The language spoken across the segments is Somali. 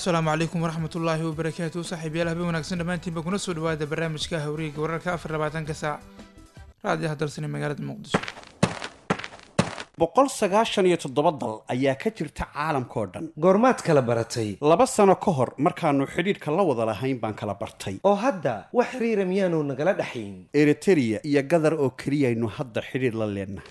السلام عليكم ورحمة الله وبركاته صاحبي يلا بيونا كسر دمانتين بكون سود وهذا برنامج كهوريك ورك أفر لبعتن كساعة رادي هدر سنة مقالة المقدس 197 dal ayaa ka jirta caalamka dhan goormaad kala baratay 2 sano ka hor markaanu xiriirka la wada lahayn baan kala bartay oo hadda wax xiriir miyaanu nagala dhaxayn Eritrea iyo Qatar oo kaliya aynu hadda xiriir la leenahay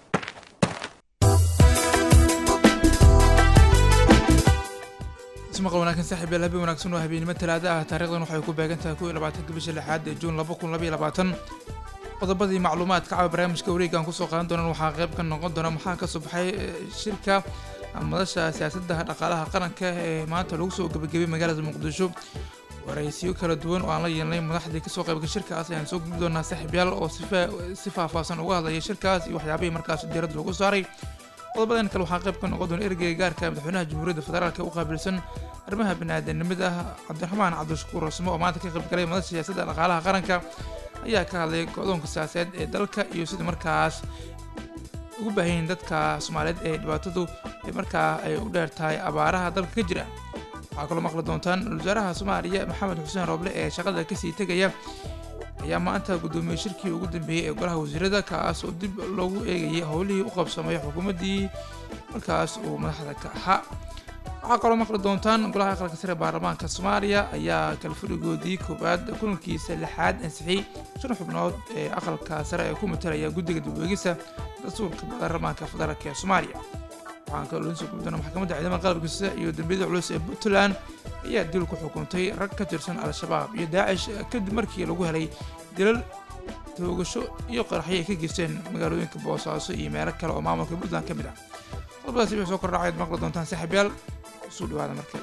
اسمع قولنا كان ساحب يلا بيونا كسر وهبين مثل هذا تاريخنا وحيكون باقنتها كل 14 قبل لحد جون 2022 qodobadii macluumaadka caawa barnaamijka wareegan ku soo qaadan doona waxa qayb ka noqon doona maxaa ka soo baxay shirka madasha siyaasadda dhaqaalaha qaranka ee maanta lagu soo gabagabay magaalada Muqdisho waraysiyo kala duwan oo aan la yeelnay madaxdii ka soo qayb gashay shirkaas ayaan soo gudbin doonaa saaxiibayaal oo si faahfaahsan uga hadlaya shirkaas iyo waxyaabihii markaas diiradda lagu saaray qodobadan kale waxa qayb ka noqon doona ergeyga gaarka madaxweynaha jamhuuriyadda federaalka u qaabilsan arrimaha bini'aadanimada Cabdiraxmaan Cabdishakuur Rasmo oo maanta ka qayb galay madasha siyaasadda dhaqaalaha qaranka ayaa ka hadlay go'doonka siyaasadeed ee dalka iyo sida markaas ugu baahan dadka Soomaaliyeed ee dhibaatadu markaa ay u dheertahay abaaraha dalka ka jira waxa kale maqla doontaan wasaaraha Soomaaliya Maxamed Xuseen Roble ee shaqada ka sii tagaya ayaa maanta gudoomiyay shirkii ugu dambeeyay ee golaha wasiirada kaas oo dib loogu eegayay howlihii u qabsamay xukuumadii markaas uu madaxda ka ahaa waxaa kaloo maqli doontaan golaha aqalka sare baarlamaanka Soomaaliya ayaa kala fadhigoodii koobaad kulankiisa lixaad ansixiyay 5 xubnood ee aqalka sare ee ku matalaya guddiga dib-u-eegista dastuurka baarlamaanka federaalka ee Soomaaliya waxaan kaloo soo gudbina maxkamadda ciidamada qalabkiisa iyo dambiyada culus ee Puntland ayaa dil ku xukuntay rag ka tirsan al-shabaab iyo Daacish kadib markii lagu helay dilal toogasho iyo qaraxyo ay ka geysteen magaalooyinka Boosaaso iyo meelo kale oo maamulka Puntland ka mid ah qodobadaas waxay soo kordhacay maqli doontaan saaxiibayaal soo dhawaada markale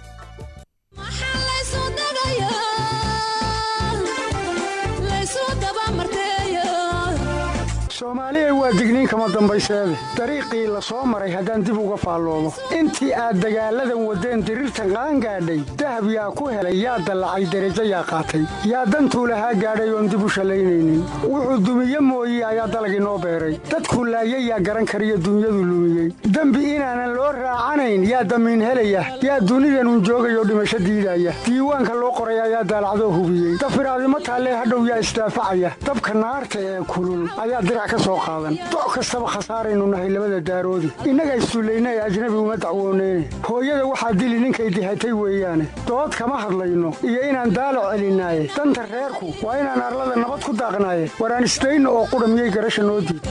Soomaaliya waa digniin kama dambayseede dariiqii la soo maray haddaan dib uga faalloobo intii aad dagaaladan wadeen dirirtan qaan gaadhay dahab yaa ku helay yaa dallacay derajo yaa qaatay yaa dantuu lahaa gaadhay oon dib u shallaynaynin wuxuu dumiye mooye ayaa dalag inoo beeray dadkuu laayay yaa garan kariyo dunyadu lumiyey dembi inaanan loo raacanayn yaa damiin helaya yaa dunidanun joogayoo dhimasho diidaya diiwaanka loo qoray ayaa daalacdoo hubiyey dafiraadimo taallee hadhow yaa isdaafacaya dabka naarta ee kulul ayaa doc kastaba khasaaraynu nahay labada daaroodi innaga istuullaynay ajnabi uma dacwooneyne hooyada waxaa dili ninkay dihatay weeyaane dood kama hadlayno iyo inaan daalo celinaaye danta reerku waa inaan arlada nabad ku daaqnaaye waraan isdayno oo qudha miyay garasha noo diid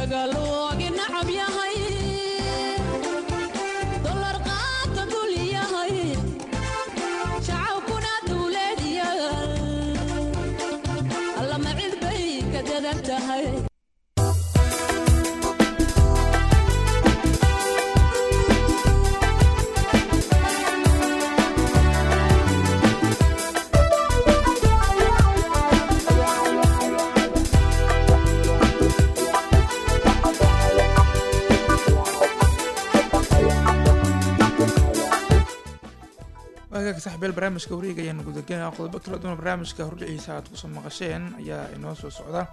saxbeel barnaamijka wareega ayaan gudagalnaa qodobo kala duwan barnaamijka horriciisa aad ku soo maqasheen ayaa inoo soo socda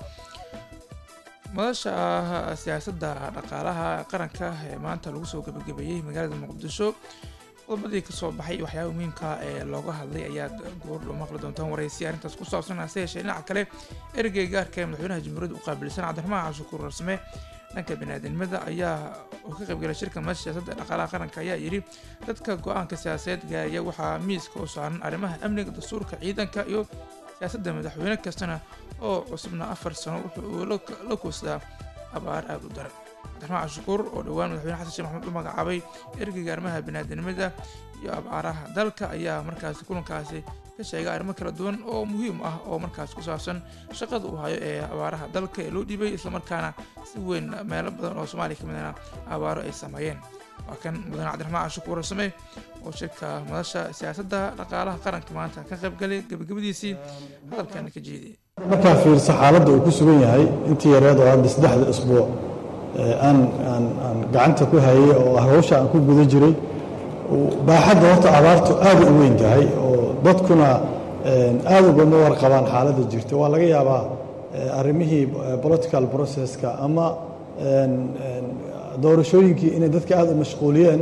madasha siyaasadda dhaqaalaha qaranka ee maanta lagu soo gabagabeeyay magaalada Muqdisho qodobadii ka soo baxay waxyaabo muhiimka ee looga hadlay ayaa goor loo maqli doontaan waraysi arrintaas ku saabsan hase yeeshee dhinaca kale ergeyga gaarka ee madaxweynaha jamhuuriyadda u qaabilsan Cabdiraxmaan Cabdishakuur Rasme dhanka bini'aadanimada ayaa oo ka qayb galay shirka madasha siyaasadda dhaqaalaha qaranka ayaa yiri dadka go'aanka siyaasadeed gaaraya waxaa miiska u saaran arrimaha amniga dastuurka ciidanka iyo siyaasadda madaxweyne kastana oo cusubna 4 sano wuxuu la koosdaa abaar aad u daran Cabdiraxmaan Cabdishakuur oo dhawaan madaxweyne xasan sheekh maxamuud u magacaabay ergeyga arrimaha bini'aadanimada iyo abaaraha dalka ayaa markaas kulankaasi ka sheegay arrimo kala duwan oo muhiim ah oo markaas ku saabsan shaqada uu hayo ee abaaraha dalka ee loo dhibay isla markaana si weyn meelo badan oo Soomaaliya ka mid ah abaaro ay sameeyeen waa kan mudane Cabdiraxmaan Cabdishakuur Rasme oo shirka madasha siyaasadda dhaqaalaha qaranka maanta ka qayb galay gabagabadiisii hadalkan ka jeediyay marka fiirsa xaaladda uu ku sugan yahay intii yareed oo hadda 3 isbuuc aan gacanta ku hayay oo hawsha aan ku guda jiray baaxadda horta abaartu aad u weyn tahay oo dadkuna aad uga warqabaan xaaladda jirta waa laga yaabaa arrimihii political processka ama doorashooyinkii inay dadka aad u mashquuliyeen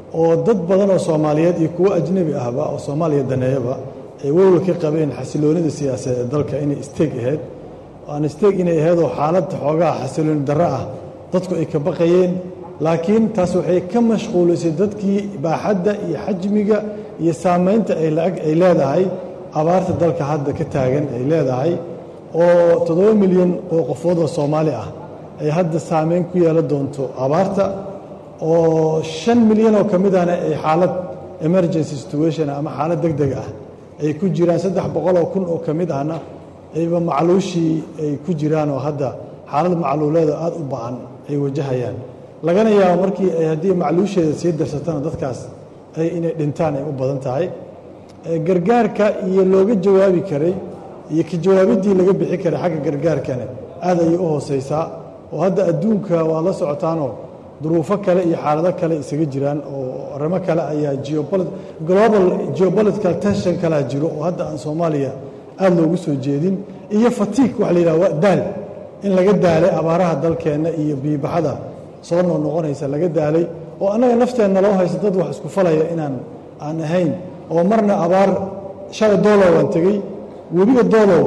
oo dad badan oo Soomaaliyeed iyo kuwa ajnabi ahba oo Soomaaliya daneeyaba ay walwal ka qabeen xasiloonida siyaasadeed ee dalka inay isteeg ahayd aan isteeg inay ahayd oo xaalad xoogaa xasiloon darro ah dadku ay ka baqayeen laakiin taas waxay ka mashquulisay dadkii baaxadda iyo xajmiga iyo saamaynta ay leedahay abaarta dalka hadda ka taagan ay leedahay oo 7 milyan oo qofood oo Soomaali ah ay hadda saameyn ku yeelan doonto abaarta oo 5 milyan oo kamid ahna ay xaalad emergency situation ama xaalad degdeg ah ay ku jiraan 300 kun oo kamid ahna ayba macluushii ay ku jiraan oo hadda xaalad macluuleed aad u baahan ay wajahayaan lagana yaabo markii ay hadii macluusheeda sii darsatana dadkaas ay inay dhintaan ay u badan tahay gargaarka iyo looga jawaabi karay iyo ka jawaabidii laga bixi karay xagga gargaarkana aad ay u hooseysaa oo hadda adduunka waa la socotaanoo duruufo kale iyo xaalado kale isaga jiraan oo arrimo kale ayaa global geopolitical tension kala jiro oo hadda aan Soomaaliya aad loogu soo jeedin iyo fatigue wax la yiraahdo daal in laga daalay abaaraha dalkeena iyo biibaxada soo noqonaysa laga daalay oo anaga nafteena loo haysto dad wax isku falaya inaan aan ahayn oo marna abaar shalay doolow waan tagay webiga doolow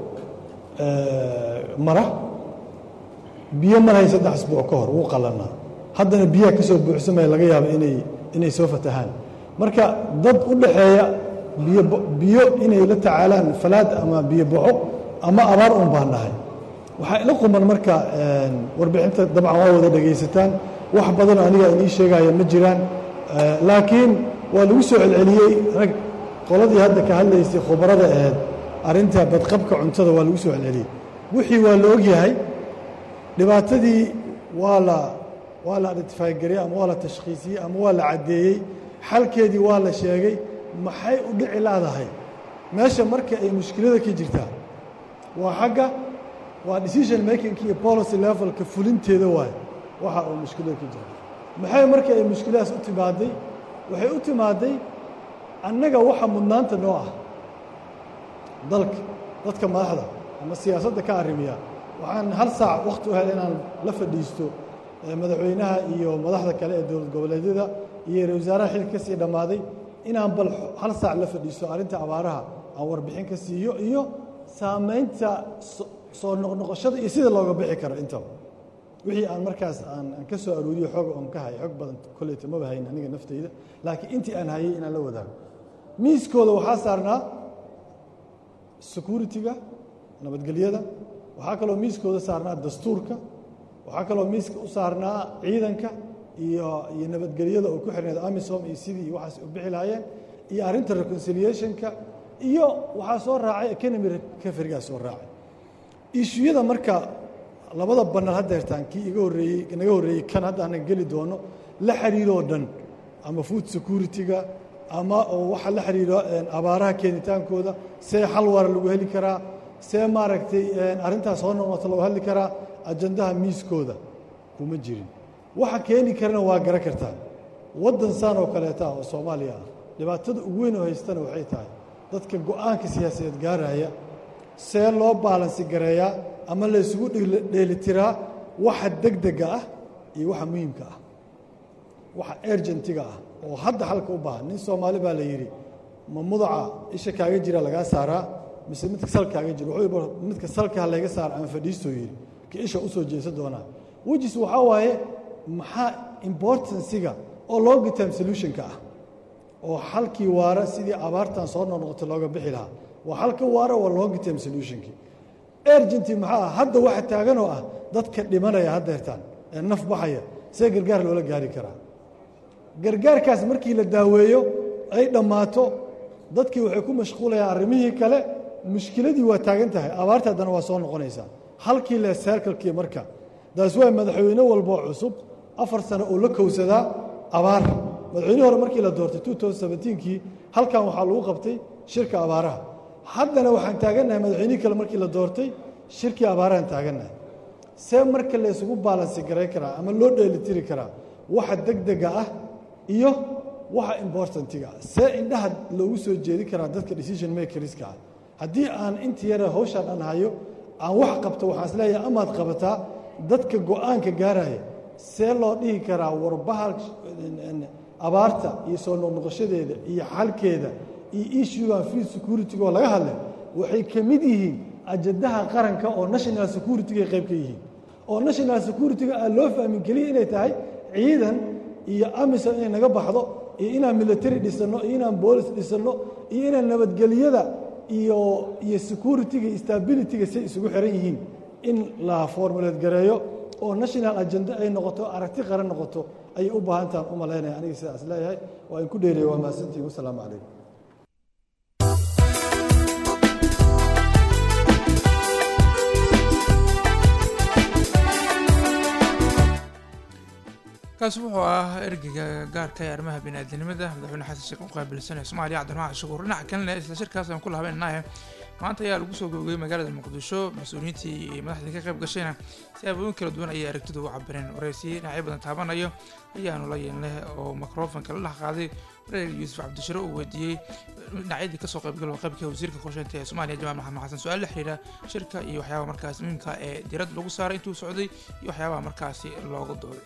mara biyo maray 3 isbuuc ka hor uu qalana haddana biyaha ka soo buuxsamay laga yaabo inay soo fatahaan marka dad u dhaxeeya biyo inay la tacaalaan falaad ama biyo baxo ama abaar un baanahay waxa ila quman marka warbixinta dabcan waa wada dhageysataan wax badan aniga inii sheegaya ma jiraan laakiin waa lagu soo celceliyay rag qoladii hadda ka hadlaysay khubarada ahayd arinta badqabka cuntada waa lagu soo celceliyay wixii waa la ogyahay dhibaatadii waa la identify gareeyay ama waa la tashkhiisiyay ama waa la cadeeyay xalkeedii waa la sheegay maxay u dhici laadahay meesha marka ay mushkilada ka jirtaa waa xagga waa decision making iyo policy level ka fulinteeda waay waxa uu mushkilada ka jira maxay marka ay mushkiladaas u timaaday waxay u timaaday annaga waxa mudnaanta noo ah dadka madaxda ama siyaasadda ka arrimiya waxaan hal saac waqti u helay inaan la fadhiisto madaxweynaha iyo madaxda kale ee dowlad goboleedyada iyo ra'iisul wasaaraha xilka sii dhamaaday inaan bal hal saac la fadhiisto arrinta abaaraha aan warbixin ka siiyo iyo saameynta soo noqnoqoshada iyo sida looga bixi karo intaba wixii aan markaas aan ka soo aruuriyo xog on ka hay xog badan kulleeta ma bahayn aniga naftayda laakiin intii aan hayay inaan la wadaago miiskooda waxaa saarnaa security-ga nabadgelyada waxaa kaloo miiskooda saarnaa dastuurka waxaa kaloo miiska u saarnaa ciidanka iyo nabadgelyada oo ku xirneed amisom iyo sidii waxaas u bixi lahaayeen iyo arrinta reconciliation-ka iyo waxaa soo raacay economy recovery-gaa soo raacay ishuyada marka labada banal hadda hertaan kii naga horreeyey kan hadda aanan geli doono la xiriiroo dhan ama food security-ga ama waxa la xiriiro abaaraha keenitaankooda see xal waara lagu heli karaa see maaragtay arrintaas soo noqota lagu hadli karaa ajandaha miiskooda kuma jirin waxa keeni karana waa garan kartaa waddan saan oo kaleeta oo Soomaaliya ah dhibaatada ugu weyn oo haystana waxay tahay dadka go'aanka siyaasadeed gaaraya see loo baalansi gareeyaa ama la isugu dheelitiraa waxa degdega ah iyo waxa muhiimka ah waxa urgentiga ah oo hadda xalka u baahan nin Soomaali baa la yiri ma mudaca isha kaaga jira laga saaraa mise midka salka kaaga jira wuxuu midka salka laga saar aan fadhiisto yiri ki isha u soo jeesan doona wajis waxa waaye maxaa importance-ga oo long term solution-ka ah oo xalkii waara sidii abaartan soo noqotay looga bixi lahaa waa xalka waara waa long term solution-ki urgent maxaa hadda waxa taagan oo ah dadka dhimanaya hadda hertaan ee naf baxaya see gargaar loola gaari karaa gargaarkaas markii la daaweeyo ay dhammaato dadkii waxay ku mashquulayaan arrimihii kale mushkiladii waa taagan tahay abaarta haddana waa soo noqonaysaa halkii le circle-kii marka daas waa madaxweyne walbo cusub 4 sano oo la kowsadaa abaar madaxweyne hore markii la doortay 2017kii halkan waxaa lagu qabtay shirka abaaraha haddana waxaan taagannahay madaxweynihii kale markii la doortay shirkii abaarahan taagannahay see marka la isugu baalansi garay karaa ama loo dheelitiri karaa waxa degdega ah iyo waxa importantiga ah see indhaha loogu soo jeedi karaa dadka decision makerska ah haddii aan intii yara hawshan aan hayo aan wax qabto waxaan isleeyahay amaad qabataa dadka go'aanka gaaraya see loo dhihi karaa warbaha abaarta iyo soo noqnoqoshadeeda iyo xalkeeda iyo issuegan food security-ga oo laga hadlay waxay ka mid yihiin ajadaha qaranka oo national security-ga qayb ka yihiin oo national security-ga aan loo fahmin keliya inay tahay ciidan iyo amisom inay naga baxdo iyo inaan military dhisanno iyo inaan boolis dhisanno iyo inaan nabadgelyada iyo security-ga iyo stability-ga say isugu xiran yihiin in la formulate gareeyo oo national agenda ay noqoto aragti qaran noqoto ayay u baahan tahan u malaynaya aniga sidaas leeyahay waa in ku dheereeya waa mahadsantihin wasalaamu calaykum kaasi wuxuu ah ergeyga gaarka ee arrimaha bini'aadanimada madaxweyne xasan sheekh u qaabilsanaya Soomaaliya Cabdiraxmaan Shukuur dhinaca kalena isla shirkaas aan ku lahabeynaa maanta ayaa lagu soo gabagabay magaalada Muqdisho mas'uuliyiintii iyo madaxdii ka qayb gashayna siyaabooyin kala duwan ayay aragtida u cabireen wareysiyo dhinacyo badan taabanayo ayaanu la yeelnay oo microphone kala dhex qaaday wareer Yuusuf Cabdishire uu weydiiyey dhinacyadii ka soo qayb galay qaybka wasiirka qorsheynta ee Soomaaliya Jamaal Maxamed Xasan su'aal la xiriira shirka iyo waxyaabaha markaas muhiimka ee diiradda lagu saaray intuu socday iyo waxyaabaha markaasi looga dooday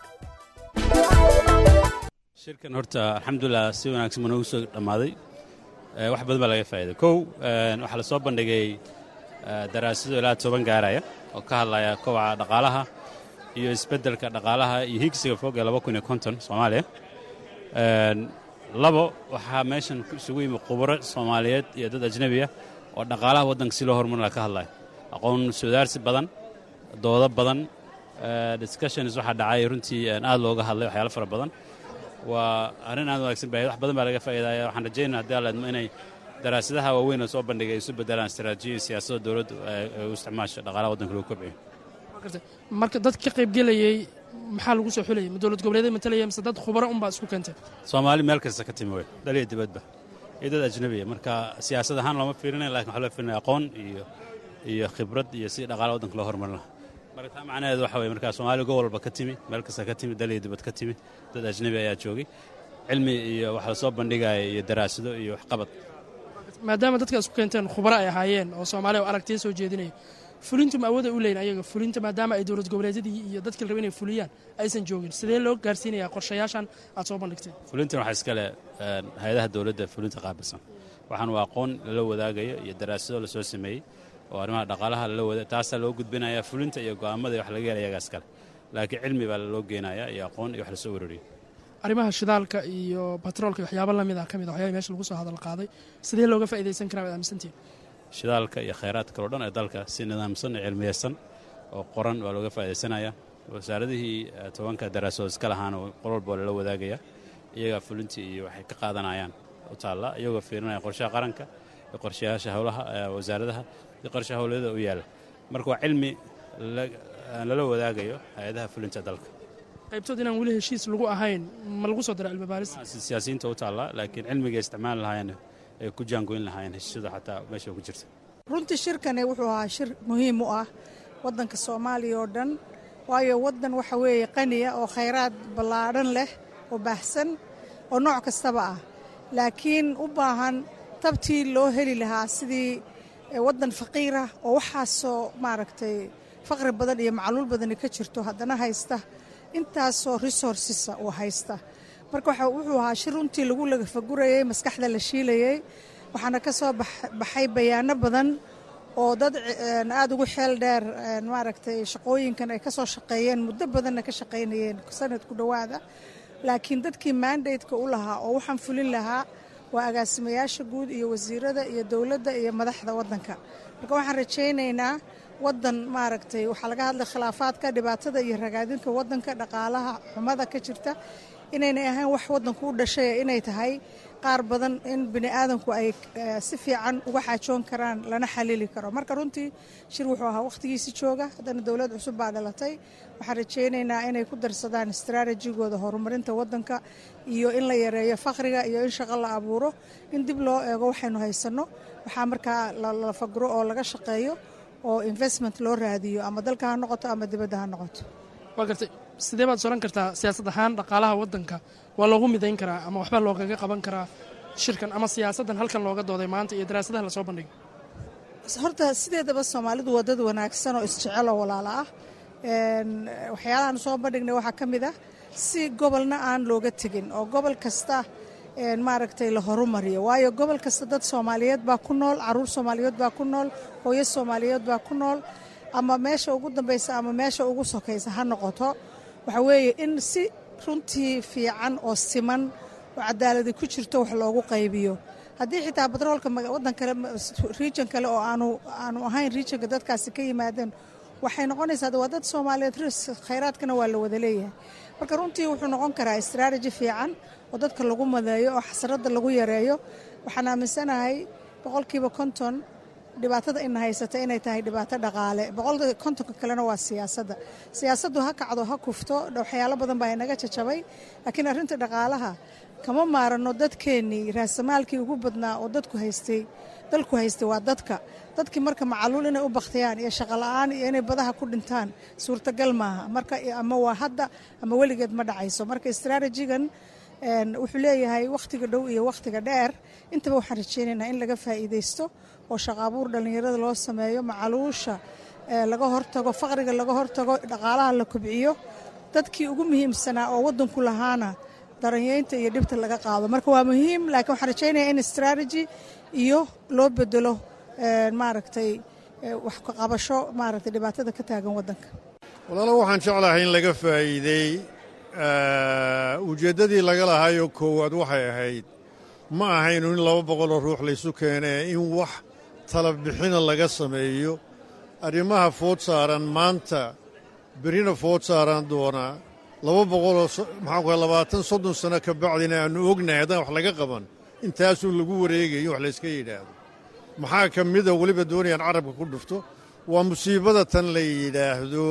shirkan horta alxamdulilah si wanaagsan ma noogu soo dhammaaday wax badan baa laga faa'iiday kow waxaa la soo bandhigay daraasado ilaa 10 gaaraya oo ka hadlaya kobaca dhaqaalaha iyo isbeddelka dhaqaalaha iyo higsiga fog ee 2050 Soomaaliya labo waxaa meeshan isugu yimid khubaro Soomaaliyeed iyo dad ajnabi ah oo dhaqaalaha waddanka si loo horumarin ka hadlaya aqoon suudaarsi badan doodo badan discussions waxaa dhacay runtii aad looga hadlay waxyaalo fara badan waa arrin aad wanaagsan baa wax badan baa laga faa'iidaya waxaan rajaynayaa haddii alla idmo inay daraasadaha waaweyn oo soo bandhigay isu beddelaan istaraatiijiyada siyaasadda dowladda u isticmaasha dhaqaalaha waddanka lagu kobciyo marka dad ka qaybgelayay maxaa lagu soo xulayay ma dowlad goboleedyada matalaya mise dad khubaro unbaa isku keentay Soomaali meel kasta ka timi way dhaliya dibadba iyo dad ajnabi ah marka siyaasad ahaan looma fiirinayo laakiin waxa loo fiirinaya aqoon iyo khibrad iyo si dhaqaalaha waddanka loo horumarin lahaa marka taa macnaheedu waxa weeye markaa Soomaali gobol walba ka timi meel kasta ka timi dhaliya dibad ka timi dad ajnabi ayaa joogay cilmi iyo waxa la soo bandhigaya iyo daraasado iyo waxqabad maadaama dadka isku keenteen khubaro ay ahaayeen oo Soomaaliya oo aragtiyo soo jeedinay fulintu ma awooda u leeyahay ayaga fulinta maadaama ay dowlad goboleedyadii iyo dadka la rabay inay fuliyaan aysan joogin sidee loo gaarsiinayaa qorshayaashan aad soo bandhigteen fulintan waxa iska leh hay'adaha dowladda fulinta qaabilsan waxaan waa aqoon la wadaagayo iyo daraasado la soo sameeyay oo arrimaha dhaqaalaha la wada taas loo gudbinayaa fulinta iyo go'aamada wax laga helayaa iska leh laakiin cilmi baa loo geenayaa iyo aqoon iyo wax la soo ururiyo arrimaha shidaalka iyo batroolka waxyaabo la mid ah kamid waxyaabo meesha lagu soo hadal qaaday sidee looga faa'iideysan karaa aaminsantiin shidaalka iyo kheyraadka oo dhan ee dalka si nidaamsan iyo cilmiyeysan oo qoran waa looga faa'iideysanayaa wasaaradihii 10 daraasadood iska lahaana qol walba la wadaagaya iyaga fulintii iyo waxay ka qaadanayaan u taala iyagoo fiirinaya qorshaha qaranka iyo qorshayaasha hawlaha wasaaradaha iyo qorshaha hawlada u yaala marka waa cilmi lala wadaagayo hay'adaha fulinta dalka qaybtood inaan weli heshiis lagu ahayn ma lagu soo diray cilmi baaris siyaasiyiinta u taala laakiin cilmiga isticmaal lahaayeen ay ku jaangoyn lahaayeen heshiisyada xataa meesha ku jirta runtii shirkani wuxuu ahaa shir muhiim u ah waddanka Soomaaliya oo dhan waayo waddan waxa weeye qaniya oo kheyraad ballaadhan leh oo baahsan oo nooc kastaba ah laakiin u baahan tabtii loo heli lahaa sidii waddan faqiir ah oo waxaasoo maaragtay faqri badan iyo macluul badani ka jirto haddana haysta intaasoo resources uu haysta marka wuxuu ahaa shir runtii lagu laga fagurayay maskaxda la shiilayay waxaana ka soo baxay bayaano badan oo dad aad ugu xeel dheer maaragtay shaqooyinkan ay ka soo shaqeeyeen muddo badanna ka shaqaynayeen sanad ku dhowaada laakiin dadkii mandate-ka u lahaa oo waxaan fulin lahaa waa agaasimayaasha guud iyo wasiirada iyo dowladda iyo madaxda waddanka marka waxaan rajaynaynaa waddan maaragtay waxaa laga hadlay khilaafaadka dhibaatada iyo ragaadinka waddanka dhaqaalaha xumada ka jirta inaynay ahayn wax waddanku u dhashay inay tahay qaar badan in bini aadanku ay si fiican uga xaajoon karaan lana xalili karo marka runtii shir wuxuu ahaa waqtigiisi jooga haddana dowlad cusub baa dhalatay waxaan rajaynaynaa inay ku darsadaan istaraatijigooda horumarinta waddanka iyo in la yareeyo faqriga iyo in shaqo la abuuro in dib loo eego waxaynu haysanno waxaa markaa la fagro oo laga shaqeeyo oo investment loo raadiyo ama dalka ha noqoto ama dibadda ha noqoto waa gartay sidee baad soran kartaa siyaasad ahaan dhaqaalaha waddanka waa loogu midayn karaa ama waxba loogaga qaban karaa shirkan ama siyaasaddan halkan looga dooday maanta iyo daraasadaha la soo bandhigay horta sideedaba Soomaalidu waa dad wanaagsan oo isjecel oo walaalo ah waxyaalahan soo bandhignay waxaa ka mid ah si gobolna aan looga tegin oo gobol kasta maaragtay la horumariyo waayo gobol kasta dad Soomaaliyeed baa ku nool caruur Soomaaliyeed baa ku nool hooyo Soomaaliyeed baa ku nool ama meesha ugu dambaysa ama meesha ugu sokaysa ha noqoto waxa weeye in si runtii fiican oo siman oo cadaalad ku jirto wax loogu qaybiyo haddii xitaa batroolka waddan kale region kale oo aanu ahayn regionka dadkaasi ka yimaadeen waxay noqonaysaa waa dad Soomaaliyeed khayraadkana waa la wada leeyahay marka runtii wuxuu noqon karaa strategy fiican oo dadka lagu madeeyo oo xasarada lagu yareeyo waxaan aaminsanahay 50% dhibaatada in haysata inay tahay dhibaato dhaqaale 50% kalena waa siyaasaddu ha kacdo ha kufto waxyaalo badan baa inaga jajabay laakiin arrinta dhaqaalaha kama maarano dadkeennii raasamaalkii ugu badnaa oo dalku haystay waa dadkii marka macaluul inay u baktiyaan iyo shaqo la'aan iyo inay badaha ku dhintaan suurtagal maaha marka ama waa hadda ama weligeed ma dhacayso marka istaraatijigan wuxuu leeyahay wakhtiga dhow iyo wakhtiga dheer intaba waxaan rajaynaynaa in laga faa'iidaysto oo shaqo abuur dhallinyarada loo sameeyo macaluusha laga hortago faqriga laga hortago dhaqaalaha la kobciyo dadkii ugu muhiimsanaa oo waddanku lahaana daranyeynta iyo dhibta laga qaado marka waa muhiim laakiin waxaan rajaynayaa in strategy iyo loo bedelo maaragtay wax ka qabasho maaragtay dhibaatada ka taagan waddanka walaalo waxaan jeclahay in laga faa'iiday ujeeddadii laga lahaayoo koowaad waxay ahayd ma ahaynu in 200 ruux laysu keenee in wax talabixina laga sameeyo arrimaha food saaran maanta berina food saaran doonaa 230 sano ka bacdina aanu ognahay haddaan wax laga qaban intaasuu lagu wareegayo wax layska yidhaahdo maxaa ka mida weliba doonayaan carabka ku dhufto waa musiibada tan la yidhaahdo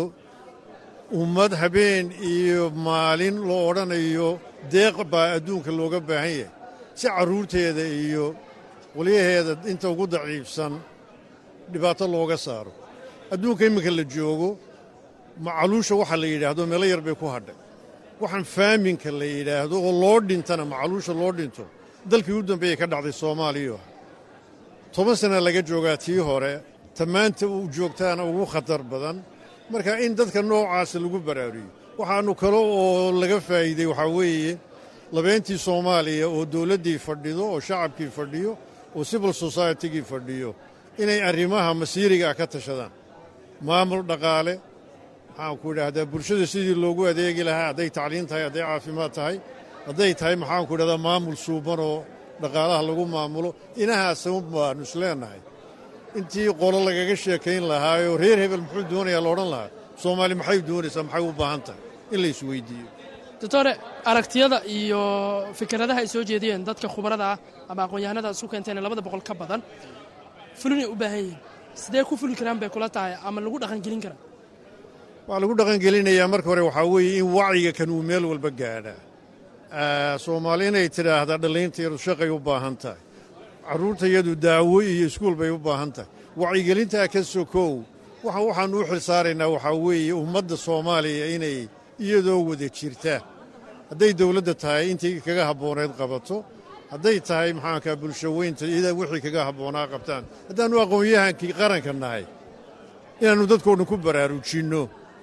ummad habeen iyo maalin loo odhanayo deeq baa adduunka looga baahan yahay si carruurteeda iyo qolyaheeda inta ugu daciifsan dhibaato looga saaro adduunka imminka la joogo macaluusha waxa la yidhaahdo meelo yar bay ku hadhay waxaan faaminka la yidhaahdo oo loo dhintana macaluusha loo dhinto dalkii u dambeeyey ka dhacday soomaaliya 10 sana laga joogaa tii hore tamaanta uu joogtaana ugu khatar badan marka in dadka noocaas lagu baraariyo waxaanu kale oo laga faa'iiday waxa weeye labeentii Soomaaliya oo dawladdii fadhido oo shacabkii fadhiyo oo civil society-gii fadhiyo inay arrimaha masiiriga ka tashadaan maamul dhaqaale waxaan ku idhaahdaa bulshada sidii loogu adeegi lahaa hadday tacliin tahay hadday caafimaad tahay hadday tahay maxaan ku idhahdaa maamul suuban oo dhaqaalaha lagu maamulo inahaas baanu isleenahay intii qolo lagaga sheekayn lahaayoo reer hebel muxuu doonayaa la odhan lahaa Soomaali maxay doonaysaa maxay u baahan tahay in la isweydiiyo doctor aragtiyada iyo fikradaha ay soo jeediyeen dadka khubarada ah ama aqoon-yahanada isku keenteen 200 ka badan fulin u baahan yihiin sidee ku fuli karaan bay kula tahay ama lagu dhaqan gelin karaa waa lagu dhaqan gelinayaa marka hore waxaa weeye in wacyiga kan uu meel walba gaadhaa Soomaali inay tidhaahdaa dhallinyarteedu shaqay u baahan tahay carruurtayadu daawo iyo iskuul bay u baahan tahay wacyigelintaa ka sokow waxaannu u xil saaraynaa waxaa weeye ummadda Soomaaliya inay iyadoo wada jirta hadday dawladda tahay intii kaga habbooneed qabato hadday tahay maxaankaa bulsho weynta iyada wixii kaga habboonaa qabtaan haddaannu aqoon-yahankii qaranka nahay inaannu dadkoo dhan ku baraarujinno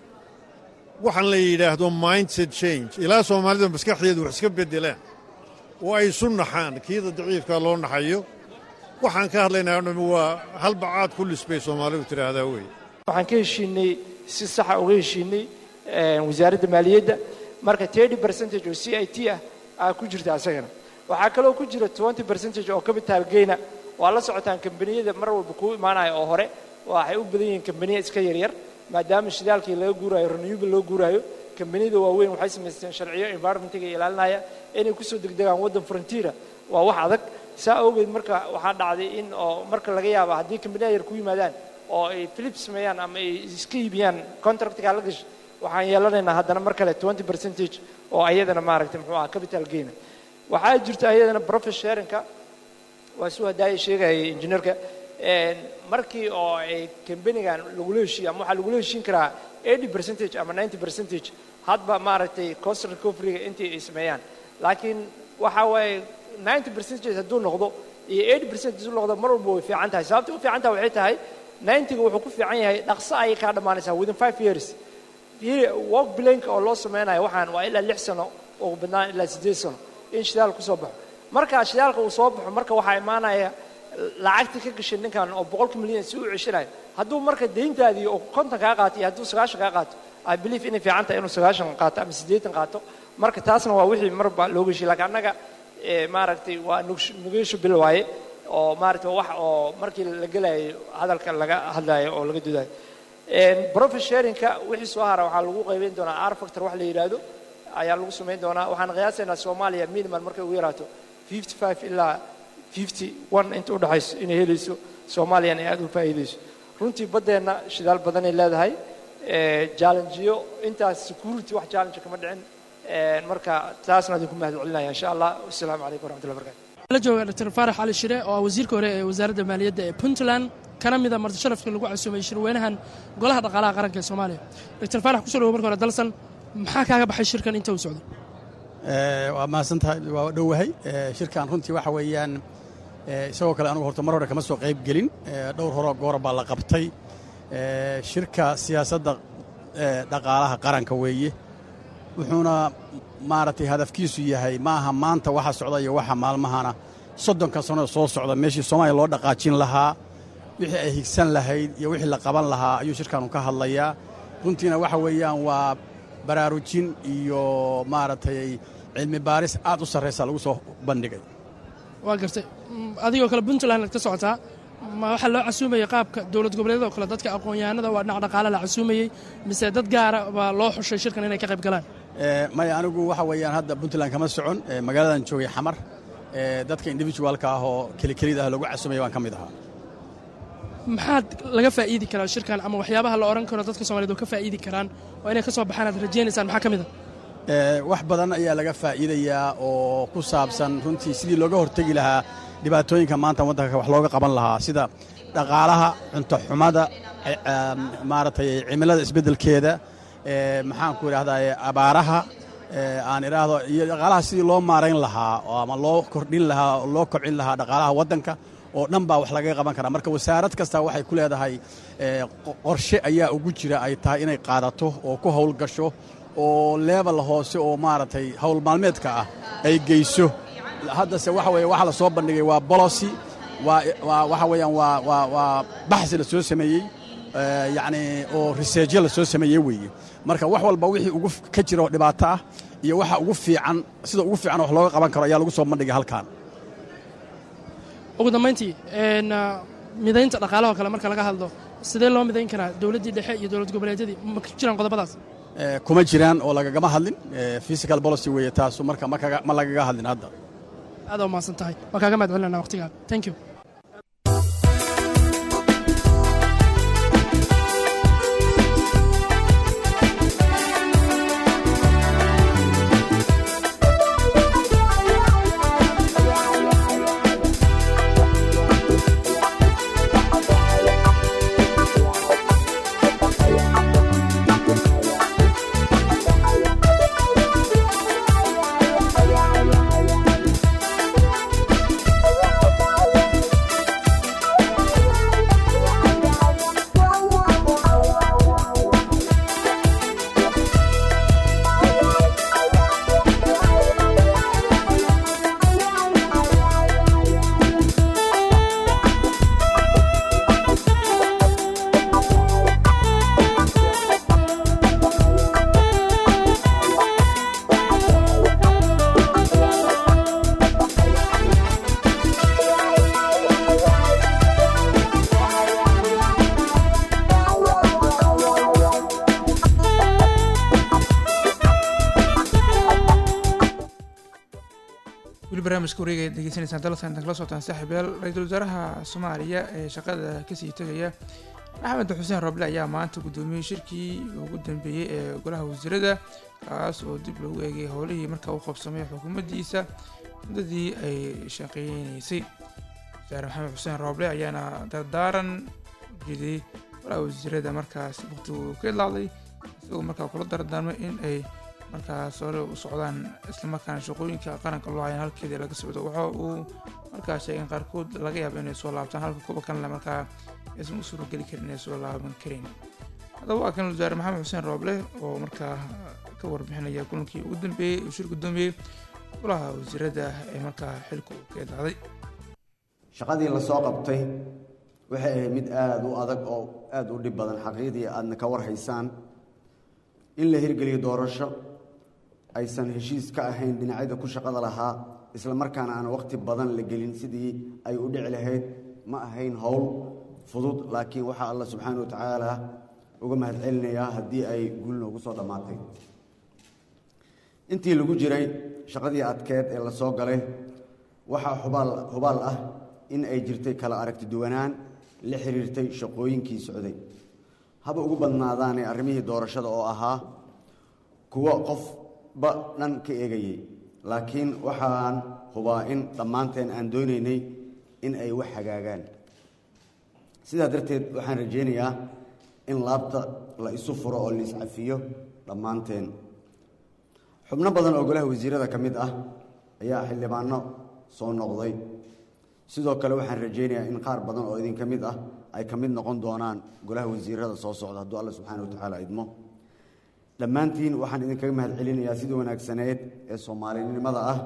waxaan la yidhaahdo mindset change ilaa Soomaalida maskaxdeedu wax iska beddelaan oo ay isu naxaan kiida daciifkaa loo naxayo waxaan ka hadlaynaa waa halbacaad ku lisbay Soomaalidu tidhaahdaa wey waxaan ka heshiinay si saxa uga heshiinay wasaaradda maaliyadda marka 30% oo CIT ah ku jirta asagana waxaa kaloo ku jira 20% oo capital gain waa la socotaan kambaniyada mar walba ku imaanaya oo hore waxay u badan yihiin kambaniya iska yaryar maadaama shidaalkii laga guurayo renewable loo guurayo kambaniyada waaweyn waxay samaysteen sharciyo environment-ga ilaalinaya inay ku soo degdegaan waddan frontier waa wax adag saa awgeed marka waxaa dhacday in oo marka laga yaabo haddii kambaniya yar ku yimaadaan oo ay Philips sameeyaan ama ay iska iibiyaan contract-ka la gashay waxaan yeelanaynaa haddana mar kale 20% oo ayadana maaragtay muxuu ahaa capital gain waxaa jirta ayadana profit sharing-ka waa soo hadaayay sheegay engineer-ka markii oo ay kambanigan lagu leeshiyo ama waxa lagu leeshin karaa 80% ama 90% hadba maaragtay cost recovery intii ay sameeyaan laakiin waxa way 90% hadduu noqdo iyo 80% hadduu noqdo mar walba way fiican tahay sababta u fiican tahay waxay tahay 90 wuxuu ku fiican yahay dhaqso ay ka dhamaanaysaa within 5 years work blank oo loo sameynayo waxaan waa ilaa 6 sano ugu badnaan ilaa 8 sano in shidaal ku soo baxo marka shidaalka uu soo baxo marka waxaa imaanaya lacagta ka gashay ninkan oo 100 milyan si uu ceshanayo hadduu marka deyntaadii oo 50 kaa qaato iyo hadduu 90 kaa qaato I believe inay fiican tahay inuu 90 qaato ama 80 qaato marka taasna waa wixii marba loo gashay laakiin annaga maaragtay waa nugeesho bil waaye oo maaragtay wax oo markii la galayo hadalka laga hadlayo oo laga doodayo profit sharing-ka wixii soo hara waxaa lagu qaybin doonaa R factor wax la yiraahdo ayaa lagu sameyn doonaa waxaan qiyaasaynaa Soomaaliya minimum markay ugu yaraato 55 ilaa 51 inta u dhaxayso inay helayso Soomaaliya ay aad u faa'iideyso runtii badeena shidaal badan ay leedahay challenge-yo intaas security wax challenge kama dhicin marka taasna idinku mahadcelinaya insha Allah assalaamu calaykum waraxmatullahi wabarakaatuh la jooga Dr. Faarax Ali Shire oo wasiirka hore ee wasaaradda maaliyadda ee Puntland kana mid ah marti sharafka lagu casuumay shirweynahan golaha dhaqaalaha qaranka ee Soomaaliya Dr. Faarax ku soo dhawaad marka hore dalsan maxaa kaaga baxay shirkan inta uu socdo waa maasantahay waa dhowahay shirkan runtii waxa weeyaan isagoo kale anigu horta mar hore kama soo qayb gelin dhowr hore goor baa la qabtay shirka siyaasadda dhaqaalaha qaranka weeye wuxuuna maaragtay hadafkiisu yahay maaha maanta waxa socda iyo waxa maalmahana 30 sano soo socda meeshii Soomaaliya loo dhaqaajin lahaa wixii ay higsan lahayd iyo wixii la qaban lahaa ayuu shirkan ka hadlayaa runtiina waxa weeyaan waa baraarujin iyo maaragtay cilmi baaris aad u sareysa lagu soo bandhigay waa gartay adigoo kale Puntland ka socotaa ma waxa loo casuumayay qaabka dawlad goboleedyada oo kale dadka aqoon-yahanada waa dhinac dhaqaale la casuumayay mise dad gaar ah baa loo xushay shirkan inay ka qayb galaan maya anigu waxa weeyaan hadda Puntland kama socon magaaladan joogay xamar dadka individualka ah oo kaliya lagu casuumayay waan ka mid ahaa maxaad laga faa'iidi karaa shirkan ama waxyaabaha la oran karo dadka Soomaaliyeed oo ka faa'iidi karaan oo inay ka soo baxaan aad rajaynaysaan maxaa kamid wax badan ayaa laga faa'iidayaa oo ku saabsan runtii sidii looga hortagi lahaa dhibaatooyinka maanta waddanka wax looga qaban lahaa sida dhaqaalaha cunto xumada maaragtay cimilada isbeddelkeeda maxaan ku idhaahdaa abaaraha aan idhaahdo iyo dhaqaalaha sidii loo maarayn lahaa ama loo kordhin lahaa loo kobcin lahaa dhaqaalaha waddanka oo dhan baa wax laga qaban karaa marka wasaarad kasta waxay ku leedahay qorshe ayaa ugu jira ay tahay inay qaadato oo ku howlgasho oo level hoose oo maaragtay hawl maalmeedka ah ay geyso haddase waxa weeye waxa la soo bandhigay waa policy waxa weeyaan waa baxsi la soo sameeyey yacni oo research la soo sameeyey weeye marka wax walba wixii ugu ka jiro dhibaato ah iyo waxa ugu fiican sida ugu fiican wax looga qaban karo ayaa lagu soo bandhigay halkaan ugu dambeyntii midaynta dhaqaalaha kale marka laga hadlo sidee loo midayn karaa dawladdii dhexe iyo dawlad goboleedyadii ma jiraan qodobadaas kuma jiraan oo lagagama hadlin physical policy weeye taasu marka ma lagaga hadlin hadda aad u mahadsan tahay waa kaaga mahad celinaa waqtigaaga thank you barnaamijka wareega aad degeysanaysaan dalkan kala socotaan saaxiibayaal ra-iisul wasaaraha Soomaaliya ee shaqada ka sii tagaya Axmed Xuseen Roble ayaa maanta gudoomiyay shirkii ugu dambeeyay ee golaha wasiirada kaas oo dib loogu eegay howlihii markaa uu qabsamay xukuumaddiisa muddadii ay shaqeynaysay wasaare Maxamed Xuseen Roble ayaana dardaaran jiday golaha wasiirada markaas waqtigu ka hadlay isagoo markaa kula dardaarmay in ay markaas hore u socdaan isla markaana shaqooyinka qaranka loo hayan halkeeda laga socdo waxa uu markaa sheegay in qaarkood laga yaabo inay soo laabtaan halka kuwa kalena markaa aysan u suurogeli karin inay soo laaban karin haddaba waa kan wasaare maxamed xuseen rooble oo markaa ka warbixinaya kulankii ugu dambeeyey uu shir guddoomiyey golaha wasiirada ee markaa xilku ka idaaday shaqadii la soo qabtay waxay ahayd mid aada u adag oo aada u dhib badan xaqiiqdii aadna ka war haysaan in la hirgeliyo doorasho aysan heshiis ka ahayn dhinacyada ku shaqada lahaa isla markaana aan waqti badan la gelin sidii ay u dhici lahayd ma ahayn howl fudud laakiin waxaa alla subxaana wa tacaala uga mahadcelinayaa haddii ay guul noogu soo dhammaatay intii lagu jiray shaqadii adkeed ee la soo galay waxaa hubaal ah in ay jirtay kala aragti duwanaan la xiriirtay shaqooyinkii socday haba ugu badnaadaanee arrimihii doorashada oo ahaa kuwo qofba dhan ka eegayay laakiin waxaan hubaa in dhammaanteen aan doonaynay in ay wax hagaagaan sidaa darteed waxaan rajaynayaa in laabta la isu furo oo la iscafiyo dhammaanteen xubno badan oo golaha wasiirada ka mid ah ayaa xildhibaano soo noqday sidoo kale waxaan rajaynayaa in qaar badan oo idin ka mid ah ay ka mid noqon doonaan golaha wasiirada soo socda hadduu alla subxaana wa tacaala idmo dhammaantiin waxaan idinkaga mahadcelinayaa sidii wanaagsaneed ee soomaalinimada ah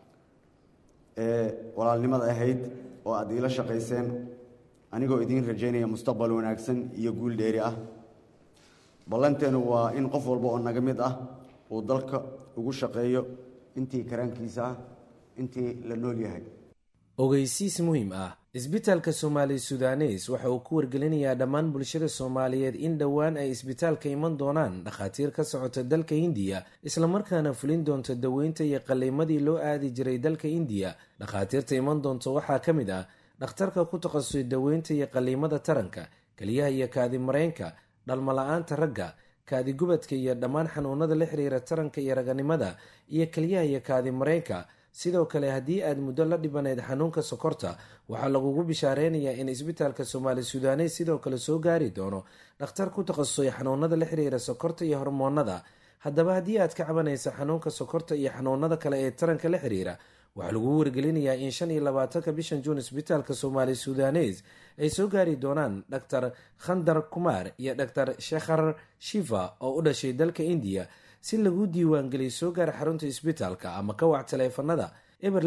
ee walaalnimada ahayd oo aad iila shaqayseen anigoo idiin rajaynaya mustaqbal wanaagsan iyo guul dheeri ah ballanteenu waa in qof walba oo naga mid ah uu dalka ugu shaqeeyo intii karaankiisa ah intii la nool yahay ogeysiis muhiim ah isbitaalka soomaali sudanes waxa uu ku wargelinayaa dhammaan bulshada soomaaliyeed in dhowaan ay isbitaalka iman doonaan dhakhaatiir ka socota dalka hindiya islamarkaana fulin doonta daweynta iyo qalliimadii loo aadi jiray dalka indiya dhakhaatiirta iman doonta waxaa ka mid ah dhakhtarka ku takhasusay daweynta iyo qalliimada taranka keliyaha iyo kaadi mareenka dhalmala-aanta ragga kaadi gubadka iyo dhammaan xanuunada la xiriira taranka iyo raganimada iyo keliyaha iyo kaadi mareenka sidoo kale haddii aad muddo la dhibanayd xanuunka sokorta waxaa lagugu bishaareynaya in isbitaalka soomaali sudanes sidoo kale soo gaari doono dhakhtar ku takhasusay xanuunada la xiriira sokorta iyo hormoonada haddaba haddii aad ka cabanaysa xanuunka sokorta iyo xanuunada kale ee taranka la xiriira waxaa lagugu wargelinayaa in 25 bishan juun isbitaalka soomaali sudanes ay soo gaari doonaan dhaktar khandar kumar iyo dhaktar shekhar shiva oo u dhashay dalka indiya si lagu diiwaangeliyo soo gaara xarunta isbitaalka ama ka wac taleefanada eber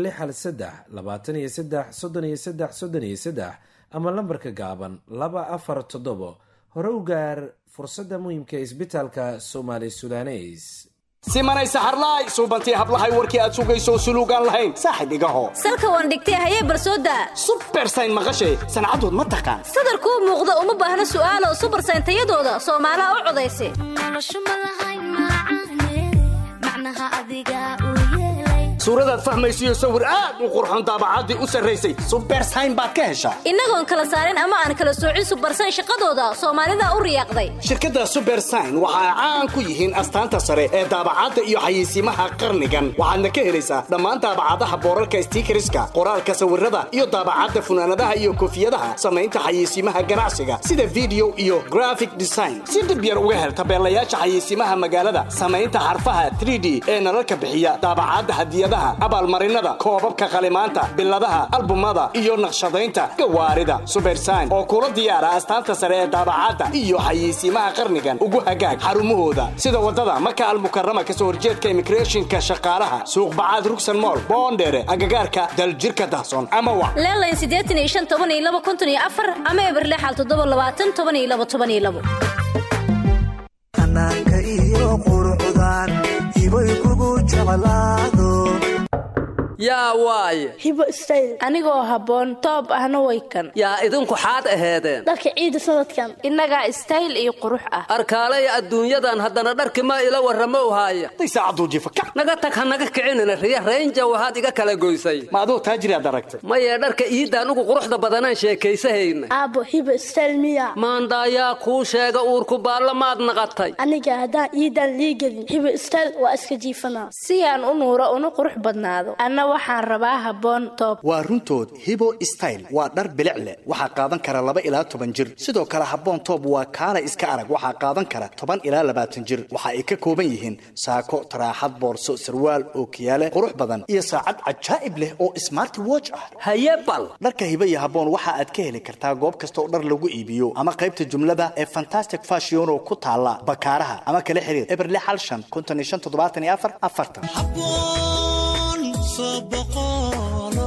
6 ama lambarka gaaban 247 hore u gaar fursadda muhiimka ee isbitaalka soomaali sudanes simanay saxarlaay suubantii hablahay warkii aad sugayso suluugaan lahayn saaxib igaho salka waan dhigtay hayee barsooda subersayn maqashay sancadood ma taqaan sadarkuu muuqda uma baahna su'aalo subersayn tayadooda soomaalaha u codaysa suuradaad fahmaysiyo sawir aad u qurxoon daabacaddii u sarraysay subersayn baad ka heshaa innagoon kala saarin ama aan kala soocin subersayn shaqadooda soomaalida u riyaaqday shirkadda subersayn waxa ay caan ku yihiin astaanta sare ee daabacadda iyo xayeysiimaha qarnigan waxaadna ka helaysaa dhammaan daabacadaha boorarka stiikariska qoraalka sawirada iyo daabacadda funaanadaha iyo koofiyadaha samaynta xayeysiimaha ganacsiga sida video iyo graphic design si dib yar uga hel tabeelayaasha xayeysiimaha magaalada samaynta xarfaha 3D ee nalalka bixiya daabacadda hadiyada abaalmarinada koobabka qalimaanta biladaha albumada iyo naqshadaynta gawaarida subersayn oo kula diyaara astaanta sare ee daabacadda iyo xayeysiimaha qarnigan ugu hagaag xarumahooda sida wadada maka almukarrama kasoo horjeedka immigrationka shaqaalaha suuq bacaad rugsan mool boondheere agagaarka daljirka dahsoon ama wa leelayn 85 ama eber 6 anaanka iyo quruxdaan hibay kugu jeclaado yaa waaye hibo style anigoo habboon toob ahna way kan yaa idinku xaad aheedeen dharka ciida sanadkan innagaa style iyo qurux ah arkaalaya adduunyadan haddana dharki ma ila warramo haaya naga tag ha naga kicinina riya raynja waxaad iga kala goysay ma aduu taajiriyaad aragtay maya dharka iidaan ugu quruxda badanaan sheekaysahayna aabbo hibo style miya maandaayaa kuu sheega uurku baallamaad naqatay aniga haddaan iidaan liigelin hibo style waa iska jiifanaa si aan u nuuro una qurux badnaado anna waxaan rabaa habboon toob. waa runtood hibo style waa dhar bilic leh waxaa qaadan kara 2 ilaa 10 jir sidoo kale habboon toob waa kaala iska arag waxaa qaadan kara 10 ilaa 20 jir waxa ay ka kooban yihiin saako taraaxad boorso sarwaal oo kiyaale qurux badan iyo saacad cajaa'ib leh oo smart watch ah haye bal dharka hibo iyo habboon waxa aad ka heli kartaa goob kasta oo dhar lagu iibiyo ama qaybta jumlada ee fantastic fashion oo ku taala bakaaraha ama kala xiriir eberle halshan 5574 habboon sabaqalo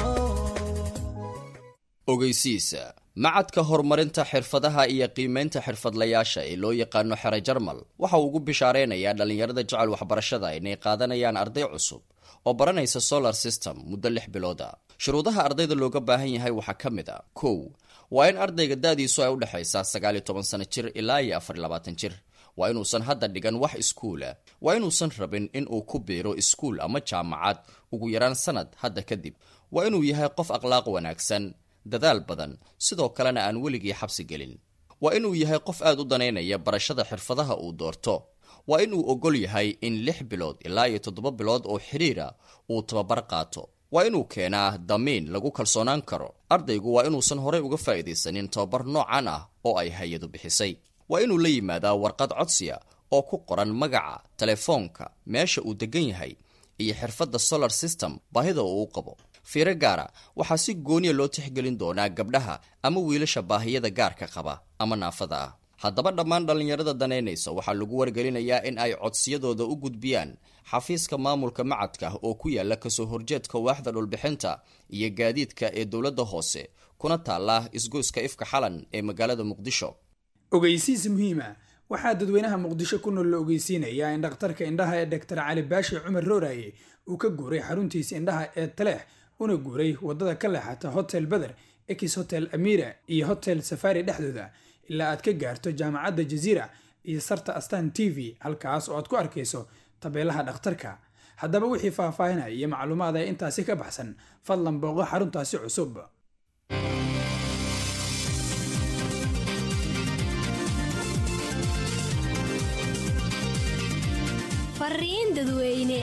ogeysiisa macadka horumarinta xirfadaha iyo qiimeynta xirfadlayaasha ee loo yaqaano xere jarmal waxa uu ugu bishaareynaya dhalinyarada jecel waxbarashada inay qaadanayaan arday cusub oo baranaysa solar system muddo 6 bilood ah shuruudaha ardayda looga baahan yahay waxaa ka mid ah 1 waa in ardayga daadiisu ay u dhaxaysaa 19 sano jir ilaa 24 jir waa inuusan hadda dhigan wax iskuula waa inuusan rabin in uu ku biiro iskuul ama jaamacad ugu yaraan sanad hadda kadib waa inuu yahay qof akhlaaq wanaagsan dadaal badan sidoo kalena aan weligii xabsi gelin waa inuu yahay qof aad u daneynaya barashada xirfadaha uu doorto waa inuu ogol yahay in 6 bilood ilaa 7 bilood oo xiriira uu tababar qaato waa inuu keenaa damiin lagu kalsoonaan karo ardaygu waa inuusan horey uga faa'iidaysanin tababar noocan ah oo ay hay-adu bixisay waa inuu la yimaadaa warqad codsiya oo ku qoran magaca telefoonka meesha uu degan yahay iyo xirfadda solar system baahida uu qabo fiiro gaara waxaa si gooniya loo tixgelin doonaa gabdhaha ama wiilasha baahiyada gaarka qaba ama naafada ah haddaba dhammaan dhallinyarada daneynaysa waxaa lagu wargelinayaa in ay codsiyadooda u gudbiyaan xafiiska maamulka macadka oo ku yaala kasoo horjeedka waaxda dhulbixinta iyo gaadiidka ee dowladda hoose kuna taala isgoyska ifka xalan ee magaalada muqdisho ogeysiis muhiima waxaa dadweynaha muqdisho ku nool la ogeysiinayaa in dhakhtarka indhaha ee Dr. Cali Baashi Cumar Rooraye uu ka guuray xaruntiisa indhaha ee Taleex una guuray wadada ka leexata Hotel Badr, Ex Hotel Amira iyo Hotel Safari dhexdooda ilaa aad ka gaarto jaamacadda Jazeera iyo sarta Astaan TV halkaas oo aad ku arkayso tabeelaha dhakhtarka. haddaba wixii faahfaahinaya iyo macluumaad ay intaasi ka baxsan fadlan booqo xaruntaasi cusub. fariin dadweyne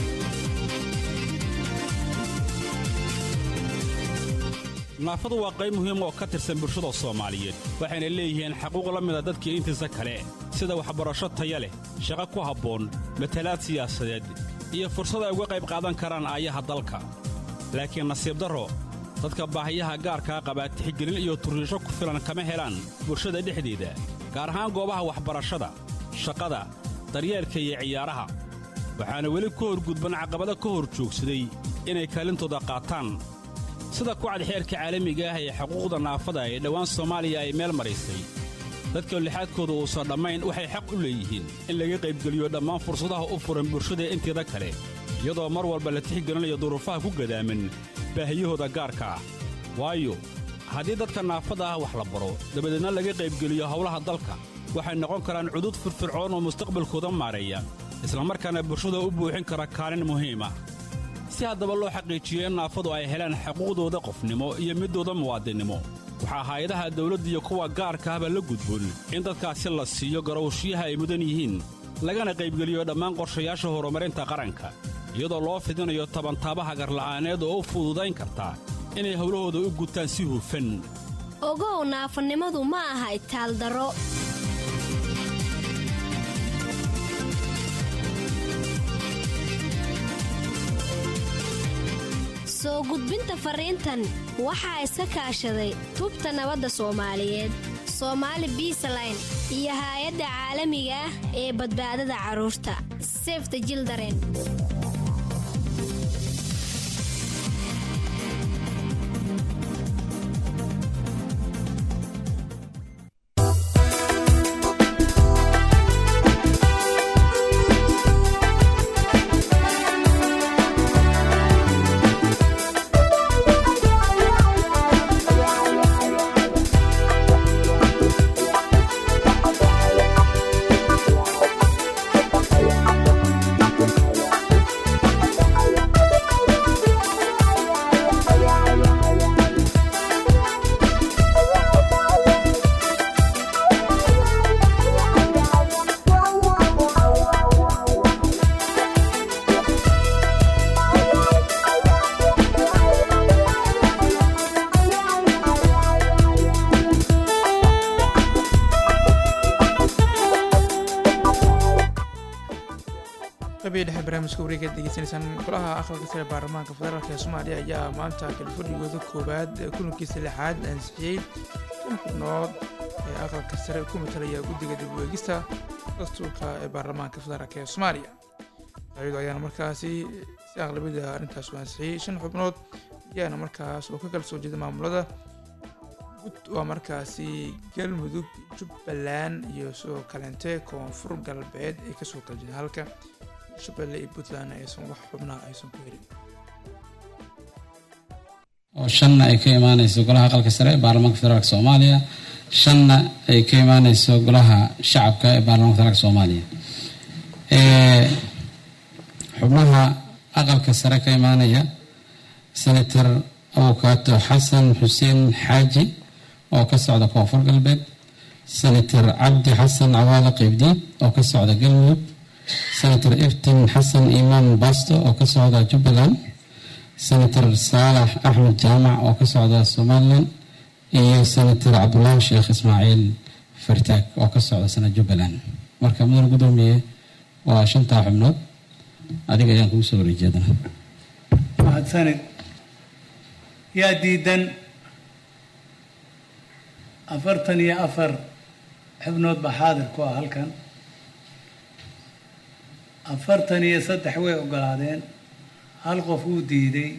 naafadu waa qayb muhiim oo ka tirsan bulshada Soomaaliyeed waxayna leeyihiin xaquuq la mid ah dadka intiisa kale sida waxbarasho tayo leh shaqo ku habboon matalaad siyaasadeed iyo fursad ay uga qayb qaadan karaan aayaha dalka laakiin nasiib darro dadka baahiyaha gaarka qaba tixgelin iyo turiisho ku filan kama helaan bulshada dhexdeeda gaar ahaan goobaha waxbarashada shaqada daryeelka iyo ciyaaraha waxaana weli ku horgudban caqabado ka hor joogsaday inay kaalintooda qaataan sida ku cad xeerka caalamiga ah ee xuquuqda naafada ee dhawaan Soomaaliya ay meel marisay dadka lixaadkooda oo soo dhamayn waxay xaq u leeyihiin in laga qayb galiyo dhammaan fursadaha u furan bulshada inteeda kale iyadoo mar walba la tixgelinayo duruufaha ku gadaaman baahiyahooda gaarka ah waayo haddii dadka naafada ah wax la baro dabadeedna laga qayb galiyo howlaha dalka waxay noqon karaan cudud firfircoon oo mustaqbalkooda maareeya isla markaana bulshada u buuxin kara kaalin muhiim ah si haddaba loo xaqiijiyo in naafadu ay helaan xuquuqdooda qofnimo iyo midooda muwaadinimo waxaa hay'adaha dawladda iyo kuwa gaarka ahba la gudboon in dadkaasi la siiyo garowshiyaha ay mudan yihiin lagana qaybgeliyo dhammaan qorshayaasha horumarinta qaranka iyadoo loo fidinayo tabantaabaha garla'aaneed oo u fududayn karta inay howlahooda u gutaan si hufan ogow naafanimadu ma aha itaaldaro soo gudbinta fariintan waxaa iska kaashaday tubta nabadda Soomaaliyeed Somali Peaceline iyo hay'adda caalamiga ah ee badbaadada carruurta Save the Children. qabiil dhexe barnaamijka wareega degeysanaysaan golaha aqalka sare baarlamaanka federaalk ee Soomaaliya ayaa maanta kalfadhigooda koowaad kulankiisa lixaad ansixiyay in xubnood ee aqalka sare ku matalaya guddiga dib u eegista dastuurka ee baarlamaanka federaalk ee Soomaaliya ayadoo ayaana markaasi si aqlabiyada arrintaas u ansixiyay 5 xubnood ayaana markaas oo ka kala soo jeeda maamulada waa markaasi galmudug Jubbaland iyo sidoo kaleente koonfur galbeed ay ka soo kala jeeda halka Shabeelle iyo Puntland aysan wax xubnaha aysan ku helin oo 5 ay ka imaanayso golaha aqalka sare ee baarlamaanka federaalka Soomaaliya 5 ay ka imaanayso golaha shacabka ee baarlamaanka federaalka Soomaaliya xubnaha aqalka sare ka imaanaya senator Awkaato Xasan Xuseen Xaaji oo ka socda koonfur galbeed senator Cabdi Xasan Cawaale Qeybdi oo ka socda galmudug senator Iftin Xasan Imaan Basto oo ka socda Jubbaland senator Saalax Axmed Jaamac oo ka socda Somaliland iyo senator Cabdullaahi Sheekh Ismaaciil Fartaag oo ka socda sana Jubbaland marka mudan gudoomiye waa 5 xubnood adiga ayaan kugu soo wareejiyay mahadsanid yaa diidan 44 xubnood baa xaadir ku ah halkan 43 way ogolaadeen hal qof uu diiday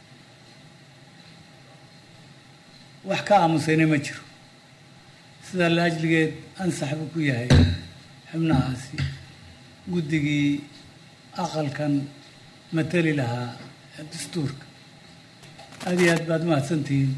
wax ka aamusayna ma jiro sida la ajligeed ansax buu ku yahay xubnahaasi guddigii aqalkan matali lahaa dastuurka aad iyo aad baad mahadsantihiin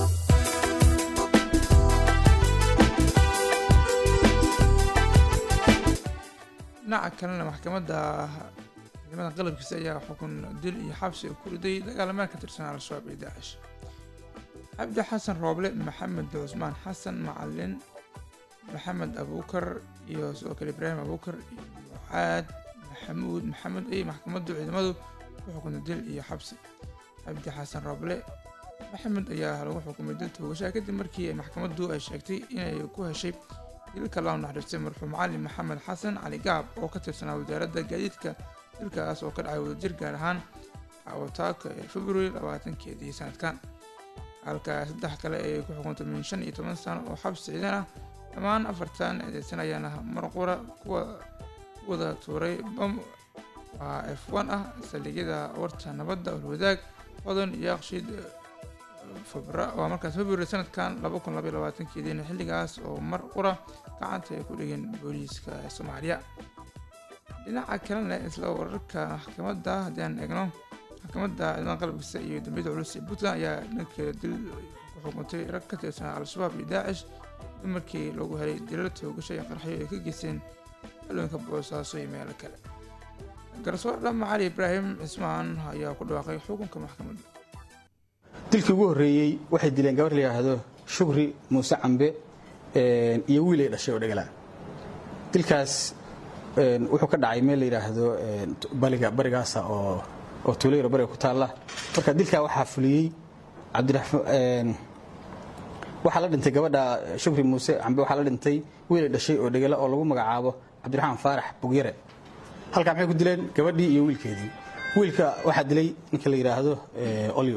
dhinaca kalena maxkamadda ciidamada qalabkiisa ayaa xukun dil iyo xabsi ku riday dagaalamaad ka tirsan al-shabaab iyo daacish cabdi xasan rooble maxamed cusmaan xasan macalin maxamed abuukar iyo sidoo kale ibraahim abuukar iyo caad maxamuud maxamed ay maxkamaddu ciidamadu ku xukuntay dil iyo xabsi cabdi xasan rooble maxamed ayaa lagu xukumay dil toogasho kadib markii maxkamaddu ay sheegtay inay ku heshay dilka loo naxariistay marxuum cali maxamed xasan cali gaab oo ka tirsanaa wasaaradda gaadiidka dilkaas oo ka dhacay wadajir gaar ahaan awtaaka ee February 20 sanadkan halka 3 kale ay ku xukuntay min 15 sano oo xabsi ciidan ah dhammaan 4 eedeysan ayaana marqura kuwa wada tuuray bam F1 ah saldhigyada warta nabadda oo wadaag wadan yaaqshid waa markaas February sanadkan 2022 xilligaas oo mar qura gacanta ay ku dhigeen booliiska Soomaaliya dhinaca kalena isla wararka maxkamadda hadaan eegno maxkamadda ciidamada qalabkiisa iyo dambiyada culus ee Puntland ayaa dhankeeda dil ku xukuntay rag ka tirsan al-shabaab iyo daacish markii lagu helay dilal toogasho iyo qarxyo ay ka geysteen halka boosaaso iyo meelo kale garsoor Dhamma Cali Ibraahim Cismaan ayaa ku dhawaaqay xukunka maxkamadda dilkii ugu horeeyay waxay dileen gabar la yiraahdo Shukri Muuse Cambe iyo wiil ay dhashay oo dhagala dilkaas wuxuu ka dhacay meel la yiraahdo barigaas oo tuuleero bariga ku taala marka dilka waxaa fuliyay Cabdiraxmaan waxa la dhintay gabadha Shukri Muuse Cambe waxa la dhintay wiil ay dhashay oo dhagala oo lagu magacaabo Cabdiraxmaan Faarax Bugyare halka maxay ku dileen gabadhii iyo wiilkeedii wiilka waxa dilay ninka la yiraahdo Olio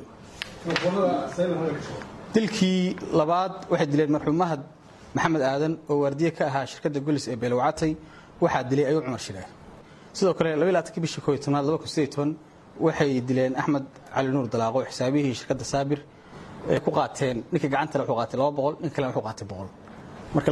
dilkii labaad waxay dileen marxuum Mahad Maxamed Aadan oo wardiye ka ahaa shirkadda Gulis ee Beelwacatay waxa dilay Ayuu Cumar Shire sidoo kale 22 bishii 2018 waxay dileen Axmed Cali Nuur Dalaaqo xisaabihii shirkadda Saabir ee ku qaateen ninka gacanta wuxuu qaatay 200 ninka kale wuxuu qaatay 100 marka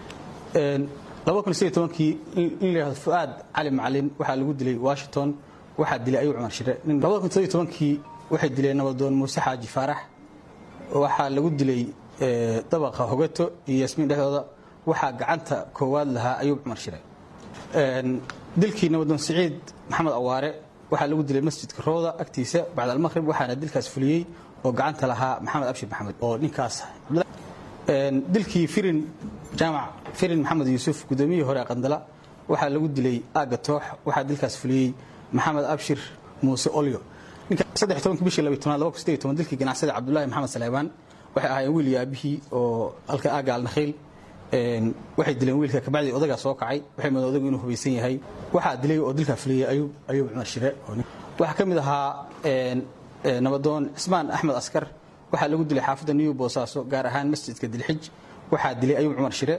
2018kii in la yiraahdo Fuad Cali Macalin waxa lagu dilay Washington waxa dilay Ayuu Cumar Shire 2018kii waxay dileen nabadoon Muuse Xaaji Faarax waxa lagu dilay dabaqa Hogato iyo Yasmiin dhexdooda waxa gacanta koowaad lahaa Ayuu Cumar Shire dilkii nabadoon Saciid Maxamed Awaare waxa lagu dilay masjidka Rooda agtiisa bacda al-maghrib waxaana dilkaas fuliyay oo gacanta lahaa Maxamed Abshir Maxamed oo ninkaas dilkii Firin Jaamac Firin Maxamed Yuusuf gudoomiyihii hore Qandala waxa lagu dilay Aaga Toox waxa dilkaas fuliyay Maxamed Abshir Muuse Olio 13 bishii 2018 dilkii ganacsada Cabdullaahi Maxamed Saleymaan waxay ahaayeen wiil yaabihii oo halka Aaga Al-Nakhiil waxay dileen wiilka kabacdi odagaa soo kacay waxay moodeen odagu inuu hubaysan yahay waxaa dilay oo dilkaa fuliyey ayuub cumar shire waxaa ka mid ahaa nabadoon cismaan axmed askar waxaa lagu dilay xaafadda new boosaaso gaar ahaan masjidka dilxij waxaa dilay ayuub cumar shire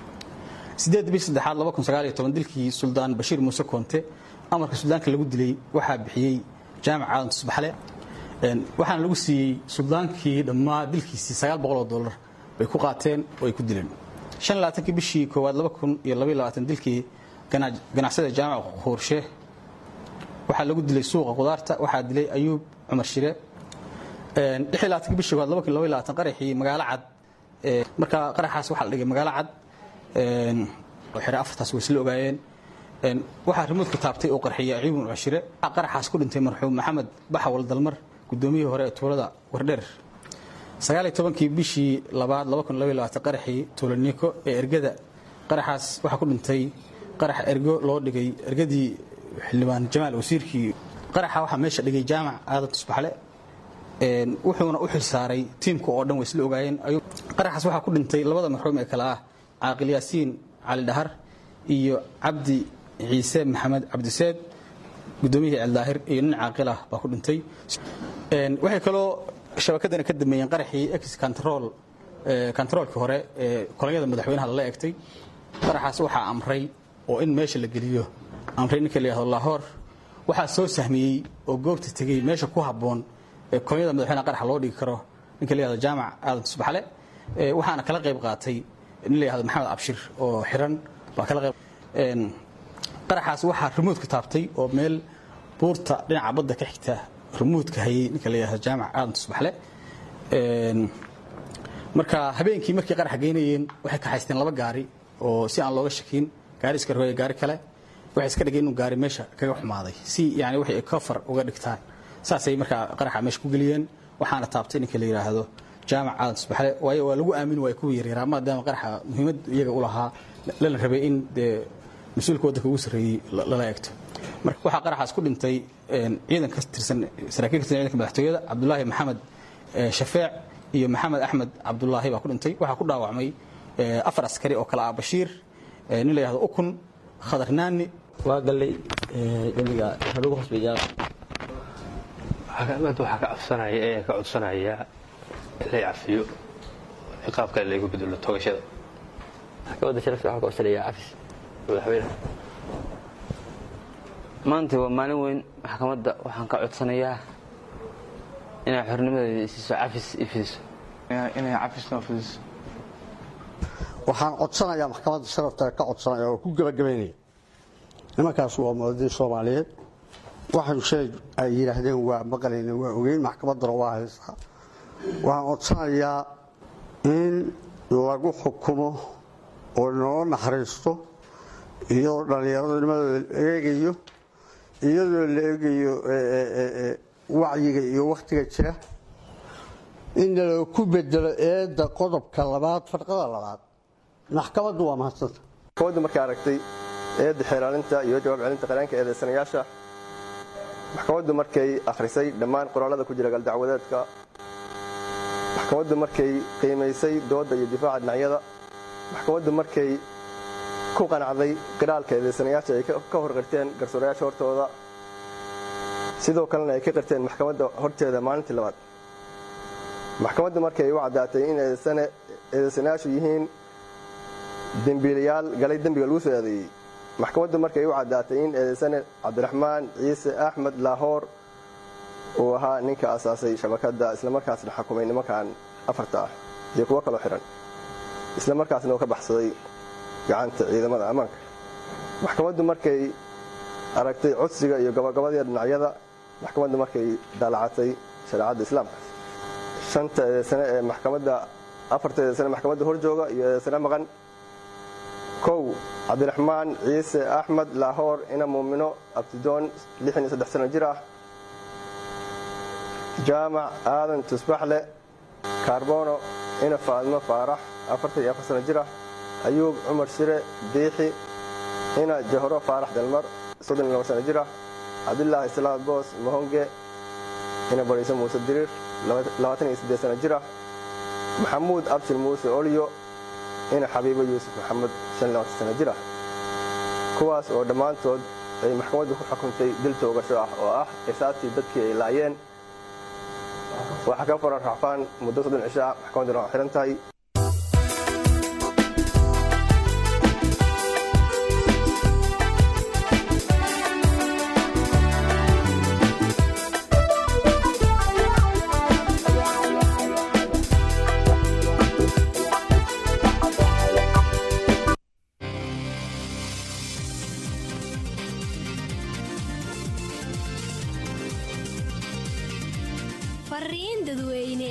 8/3/2019 dilkii suldaan bashiir muuse koonte amarka suldaanka lagu dilay waxaa bixiyey jaamac aadan tusbaxle waxaana lagu siiyey suldaankii dhammaa dilkiisii $900 bay ku qaateen oo ay ku dileen 25 bishii 1/2022 dilkii ganacsada jaamac qoorshe waxaa lagu dilay suuqa qudaarta waxaa dilay ayuub cumar shire 26 bishii 1/2022 qaraxii magaalo cad marka qaraxaas waxaa la dhigay magaalo cad oo xira afartaas way isla ogaayeen waxaa remoodka taabtay oo qarxiyay ayuub cumar shire qaraxaas ku dhintay marxuum maxamed baxawal dalmar gudoomiyihii hore ee tuulada wardheer 19 bishii 2/2022 qaraxii tuulaniko ee ergada qaraxaas waxaa ku dhintay qarax ergo loo dhigay ergadii xildhibaan jamaal wasiirkii qaraxa waxaa meesha dhigay jaamac aadan tusbaxle wuxuuna u xilsaaray tiimka oo dhan way isla ogaayeen qaraxaas waxaa ku dhintay labada marxuum ee kale ah caaqil yaasiin cali dhahar iyo cabdi ciise maxamed cabdiseed gudoomiyihii eldaahir iyo nin caaqil ah baa ku dhintay waxay kaloo shabakadana ka dambeeyeen qaraxii ex controlkii hore ee kolonyada madaxweynaha lala egtay qaraxaas waxaa amray oo in meesha la geliyo amray ninka la yidhahdo lahoor waxaa soo sahmiyey oo goobta tegey meesha ku habboon ee kolonyada madaxweynaha qaraxa loo dhigi karo ninka la yidhahdo jaamac aadan tusbaxle waxaana kala qayb qaatay nin la yidhahdo maxamed abshir oo xiran baa kala qayb qaraxaas waxaa remoodka taabtay oo meel buurta dhinaca badda ka xigta remoodka hayay ninka la yidhahdo jaamac aadan tusbaxle marka habeenkii markii qaraxa geynayeen waxay ka haysteen laba gaari oo si aan looga shakin gaari iska roogay gaari kale waxay iska dhigeen inuu gaari meesha kaga xumaaday si yani waxay cover uga dhigtaan saasay marka qaraxa meesha ku geliyeen waxaana taabtay ninka la yiraahdo jaamac aadan tusbaxle waayo waa lagu aamin way ku yareeraa maadaama qaraxa muhiimad iyaga u lahaa lana rabay in mas'uulka waddanka ugu sarreeyay lala eegto marka waxaa qaraxaas ku dhintay ciidan ka tirsan saraakiil ka tirsan ciidanka madaxtooyada cabdullaahi maxamed shafeec iyo maxamed axmed cabdullaahi baa ku dhintay waxaa ku dhaawacmay 4 askari oo kala ah bashiir nin la yiraahdo ukun khadarnaani waa galay dambiga lagu hosbiyaa waxaa ka codsanaya la yafiyo ciqaabka la igu bedelo toogashada maxkamadda sharafta waxaa ka codsanaya cafis madaxweyne maanta waa maalin weyn maxkamadda waxaan ka codsanayaa inay xornimadeeda siiso cafis ifidiso inay cafisna fidiso waxaan codsanayaa maxkamadda sharafta ka codsanaya oo ku gabagabaynaya nimankaas waa muwaadiniin Soomaaliyeed waxay shay ay yiraahdeen waa maqalayna waa ogeyn maxkamaddana waa haysaa waxaan codsanayaa in lagu xukumo oo loo naxariisto iyo dhalinyarada nimadooda eegayo iyadoo la eegayo wacyiga iyo waqtiga jira in la ku bedelo eedda qodobka 2 farqada 2 maxkamaddu waa mahadsanta maxkamaddu markay aragtay eedda xeelaalinta iyo jawaab celinta qareenka eedeysanayaasha maxkamaddu markay akhrisay dhammaan qoraalada ku jira galdacwadeedka maxkamaddu markay qiimaysay doodda iyo difaaca dhinacyada maxkamaddu markay ku qanacday qiraalka eedeysanayaasha ay ka horqirteen garsoorayaasha hortooda sidoo kalena ay ka qirteen maxkamadda horteeda maalintii labaad maxkamaddu markay u caddaatay in eedeysanayaashu yihiin dembiilayaal galay dembiga lagu soo eedeeyey maxkamaddu markay u caddaatay in eedeysane cabdiraxmaan ciise axmed laahoor uu ahaa ninka asaasay shabakadda islamarkaasna xakumay nimankan afarta ah iyo kuwo kaloo xihan islamarkaasna uu ka baxsaday gacanta ciidamada ammaanka maxkamaddu markay aragtay codsiga iyo gabagabadii dhinacyada maxkamaddu markay daalacatay shareecadda islaamka shanta eedeysane ee maxkamadda afarta eedeysane maxkamadda horjooga iyo eedeysane maqan 1 cabdiraxmaan ciise axmed laahoor ina muumino abtidoon 63 sano jir ah jaamac aadan tusbaxle kaarbono ina faadmo faarax 44 sano jir ah ayuub cumar shire biixi ina jahro faarax dalmar 32 sano jir ah cabdillaahi islaam boos mahonge ina bariiso muuse diriir 28 sano jir ah maxamuud abshir muuse olyo ina xabiibo yuusuf maxamed 25 sano jir ah kuwaas oo dhammaantood ay maxkamaddu ku xukuntay dil toogasho ah oo ah qisaastii dadkii ay laayeen waxaa ka furan racfaan muddo 30 cisho ah maxkamadduna waa xiran tahay. fariin dadweyne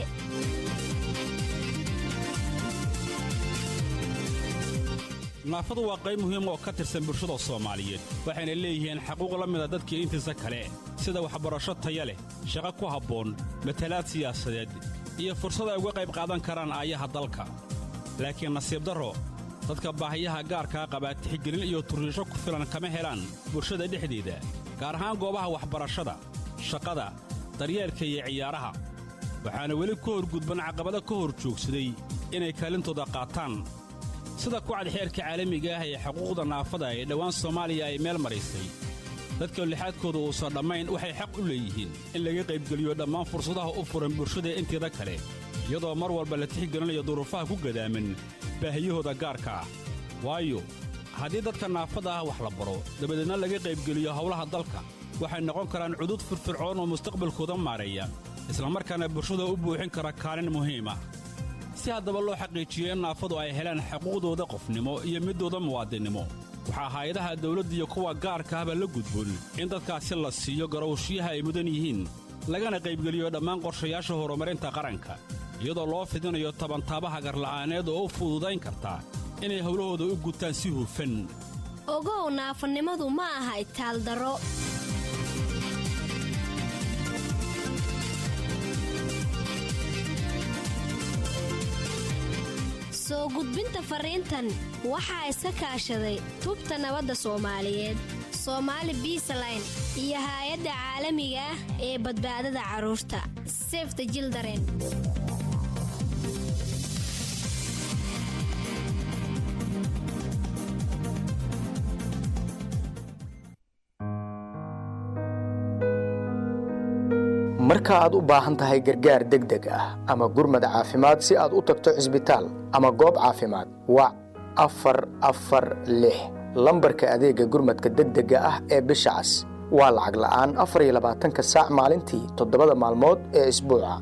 naafadu waa qayb muhiim oo ka tirsan bulshada Soomaaliyeed waxayna leeyihiin xuquuq la mid ah dadka intiisa kale sida waxbarasho tayo leh shaqo ku habboon matalaad siyaasadeed iyo fursad ay uga qayb qaadan karaan aayaha dalka laakiin nasiib darro dadka baahiyaha gaarka qaba tixgelin iyo turiisho ku filan kama helaan bulshada dhexdeeda gaar ahaan goobaha waxbarashada shaqada daryeelka iyo ciyaaraha waxaana weli ku horgudban caqabado ka hor joogsaday inay kaalintooda qaataan sida ku cad xeerka caalamiga ah ee xuquuqda naafada ee dhawaan Soomaaliya ay meel marisay dadka lixaadkooda uusan dhammayn waxay xaq u leeyihiin in laga qaybgeliyo dhammaan fursadaha u furan bulshada inteeda kale iyadoo mar walba la tixgelinayo duruufaha ku gadaaman baahiyahooda gaarka ah waayo haddii dadka naafada ah wax la baro dabadeedna laga qaybgeliyo howlaha dalka waxay noqon karaan cudud firfircoon oo mustaqbalkooda maareeya isla markaana bulshada u buuxin kara kaalin muhiim ah si haddaba loo xaqiijiyo in naafadu ay helaan xuquuqdooda qofnimo iyo midooda muwaadinimo waxaa hay'adaha dawladda iyo kuwa gaarka ahba la gudboon in dadkaasi la siiyo garowshiyaha ay mudan yihiin lagana qaybgeliyo dhammaan qorshayaasha horumarinta qaranka iyadoo loo fidinayo tabantaabaha garla'aaneed oo u fududayn karta inay howlahooda u gutaan si hufan ogow naafanimadu ma aha itaaldaro soo gudbinta fariintan waxaa iska kaashaday tubta nabadda Soomaaliyeed Somali Peaceline iyo hay'adda caalamiga ah ee badbaadada carruurta Save the Children. marka aad u baahan tahay gargaar degdeg ah ama gurmad caafimaad si aad u tagto cisbitaal ama goob caafimaad wac 446 lambarka adeega gurmadka degdega ah ee bisha cas waa lacag la'aan 24 saac maalintii 7 maalmood ee isbuuca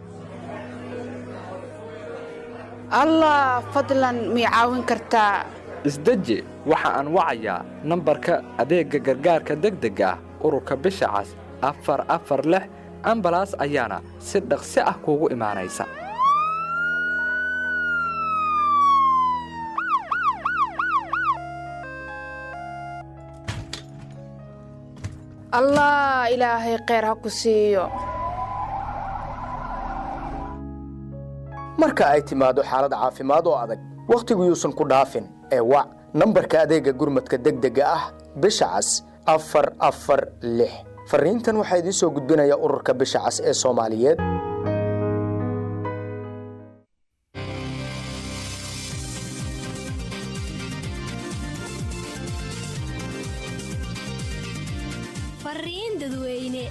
allah fadlan mi caawin kartaa isdeji waxa aan wacayaa nambarka adeega gargaarka degdega ah ururka bisha cas 446 ambalaas ayaana si dhaqsi ah kuugu imaanaysa allah ilaahay khayr ha ku siiyo marka ay timaado xaalad caafimaad oo adag waqtigu yuusan ku dhaafin ee wac nambarka adeega gurmadka degdega ah bisha cas 446 fariintan waxaa idiin soo gudbinaya ururka bisha cas ee Soomaaliyeed fariin dadweyne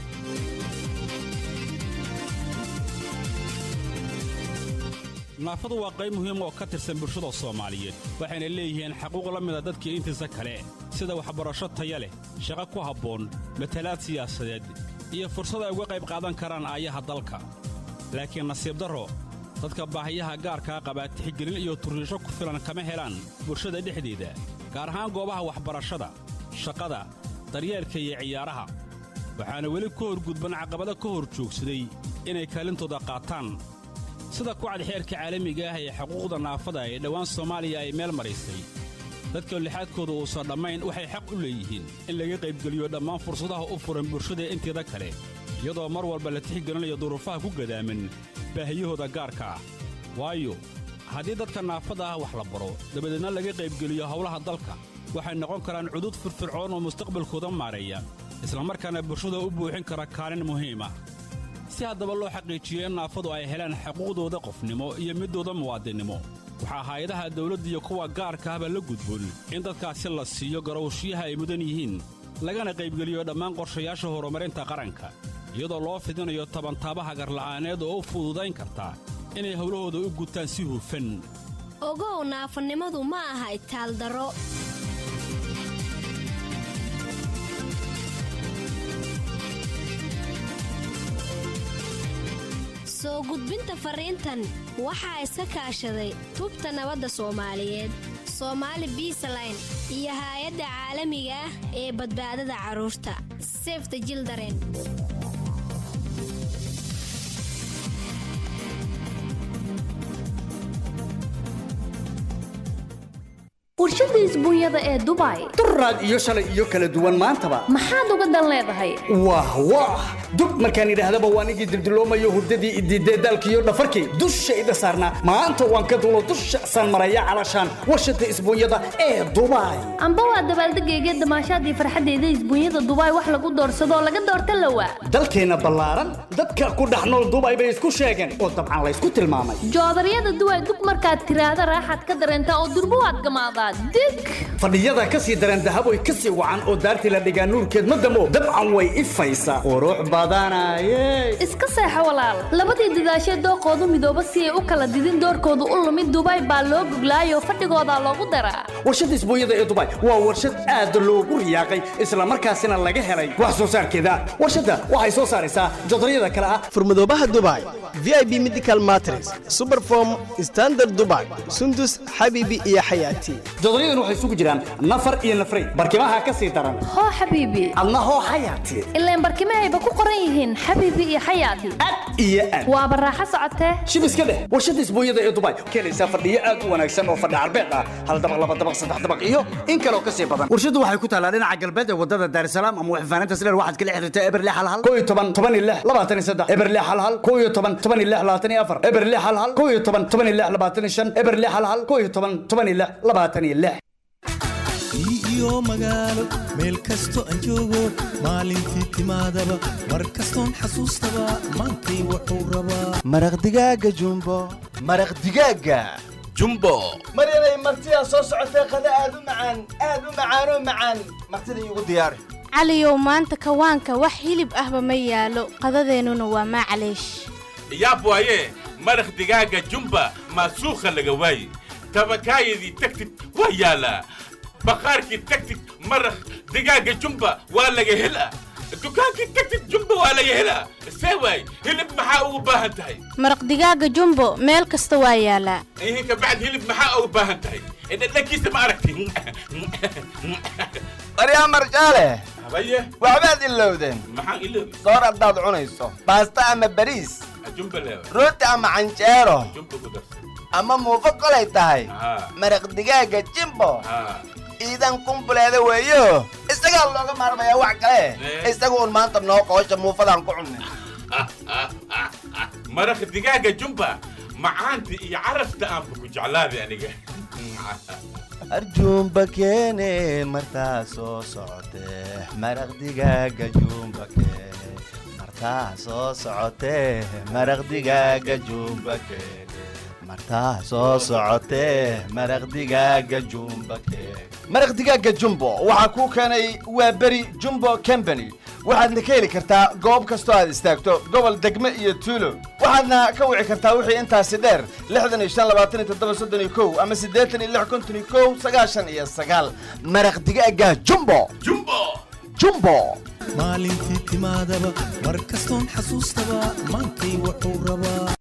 naafadu waa qayb muhiim oo ka tirsan bulshada Soomaaliyeed waxayna leeyihiin xuquuq la mid ah dadka intiisa kale sida waxbarasho tayo leh shaqo ku habboon matalaad siyaasadeed iyo fursad ay uga qayb qaadan karaan aayaha dalka laakiin nasiib darro dadka baahiyaha gaarka qaba tixgelin iyo turiisho ku filan kama helaan bulshada dhexdeeda gaar ahaan goobaha waxbarashada shaqada daryeelka iyo ciyaaraha waxaana weli ku horgudban caqabado ka hor joogsaday inay kaalintooda qaataan sida ku cad xeerka caalamiga ah ee xuquuqda naafada ee dhawaan Soomaaliya ay meel marisay dadka lixaadkooda uusan dhammayn waxay xaq u leeyihiin in laga qaybgeliyo dhammaan fursadaha u furan bulshada inteeda kale iyadoo mar walba la tixgelinayo duruufaha ku gadaaman baahiyahooda gaarka ah waayo haddii dadka naafada ah wax la baro dabadeedna laga qaybgeliyo howlaha dalka waxay noqon karaan cudud firfircoon oo mustaqbalkooda maareeya isla markaana bulshada u buuxin kara kaalin muhiim ah si haddaba loo xaqiijiyo in naafadu ay helaan xuquuqdooda qofnimo iyo midooda muwaadinimo waxaa hay-adaha dawladda iyo kuwa gaarka ahba la gudboon in dadkaasi la siiyo garowshiyaha ay mudan yihiin lagana qaybgeliyo dhammaan qorshayaasha horumarinta qaranka iyadoo loo fidinayo tabantaabaha garla'aaneed oo u fududayn karta inay howlahooda u gutaan si hufan ogow naafanimadu ma aha itaaldaro soo gudbinta fariintan waxaa iska kaashaday tubta nabadda soomaaliyeed Somali Peaceline iyo hay'adda caalamiga ah ee badbaadada carruurta Save the Children. warshada isbuunyada ee Dubai duraad iyo shalay iyo kala duwan maantaba maxaad uga dan leedahay wah dub markaan idhaahdaba waan igi dildiloomayo hurdadii idiiday dalkiyo dhafarkii dushayda saarnaa maanta waan ka dulo dusha san maraya calashaan warshada isbuunyada ee Dubai amba waa dabaaldegayga damaashaadii farxadeeda isbuunyada Dubai wax lagu doorsado laga doorta lawa dalkeena ballaaran dadka ku dhaxnool Dubai bay isku sheegeen oo dabcan la isku tilmaamay joodariyada Dubai dub markaad tiraahdo raaxad ka dareenta oo durbo aad gamaada dig fadhiyada ka sii daran dahab way ka sii wacan oo daartii la dhigaa nuurkeed ma damo dabcan way ifaysaa qurux badanaye iska seexo walaal labadii didaashay dooqoodu midooba si ay u kala didin doorkoodu u lumid Dubai baa loo guglaayo fadhigooda loogu daraa warshada isbuunyada ee Dubai waa warshad aad loogu riyaaqay isla markaasina laga helay wax soo saarkeeda warshada waxay soo saaraysaa joodariyada kala ah furmadoobaha Dubai VIP Medical Mattress Superform Standard Dubai Sundus Habibi iyo Hayati joodariyadu waxay isugu jiraan nafar iyo nafray barkimaha ka sii daran ho Habibi adna ho Hayati ileen barkimahayba ku qoran yihiin Habibi iyo Hayati iyo waa baraaxa socotee shibiska leh warshada isbuunyada ee Dubai keenaysa fadhiyo aad u wanaagsan oo fadhi arbeed ah hal dabaq laba dabaq saddex dabaq iyo in kale oo ka sii badan warshadu waxay ku taalaa dhinaca galbeed ee wadada Dar es Salaam ama waxfaanaynta Sileer waxaad kala xiriirtaa Eberle Halhal 12 Eberle Halhal 12 Eberle Halhal 12 Eberle Halhal 12 iyo magaalo meel kasto aan joogo maalintii timaadaba mar kastoon xasuustaba maantay wuxuu rabaa maraq digaaga jumbo maraq digaaga jumbo maryanay martidaa soo socotay qada aad u macaanoo macaan martida iigu diyaari caliyow maanta kawaanka wax hilib ahba ma yaalo qadadeennuna waa macleesh yaab waaye maraq digaaga jumba maasuukha laga waaye tabakaayadii tagtid waa yaalaa بقارك تكتك مرخ دقاقة جنبة ولا جهلة دكانك تكتك جنبة ولا جهلة سوي هلب محاو باهنتهي مرق دقاقة جنبو ميل كستوايا لا إيه بعد هلب محاو باهنتهي إذا لك يسمع عرفتي طريقة مرجالة هبيه وعباد اللودين محا اللودين صار أبداد عنيسو باستا أما باريس جنبة لا روتي أما عنجيرو جنبة قدر أما موفق لي تاي مرق دقاقة جنبو iidan kumbuleeda weeyo isaga looga maarmaya wax kale isaga uu maanta noo qoosha muufadan ku cunnay maraq digaaga jumba macaanti iyo carafta aan ku jeclaaday aniga arjumba keene martaa soo socotee maraq digaaga jumba keene martaa soo socotee maraq digaaga jumba keene martaa soo socotee maraq digaaga jumba keene maraq digaaga jumbo waxaa kuu keenay waa beri jumbo company waxaadna ka heli kartaa goob kastoo aad istaagto gobol degme iyo tuulo waxaadna ka wici kartaa wixii intaasi dheer 65 ama 86 maraq digaaga jumbo maalintii timaadaba mar kastoon xasuustaba maantay wuxuu rabaa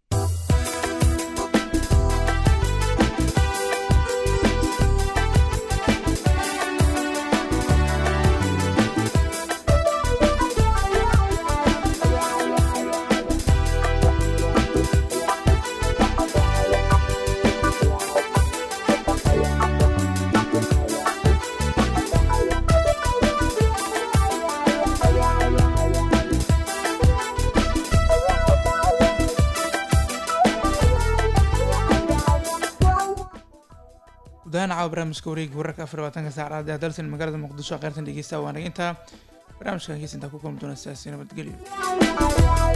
gudahaan caawa barnaamijka wareegga wararka 24 saacadood ee dalsan magaalada muqdisho qaartan dhegeysta waana inta barnaamijka heesinta ku kulmi doona siyaasi nabadgelyo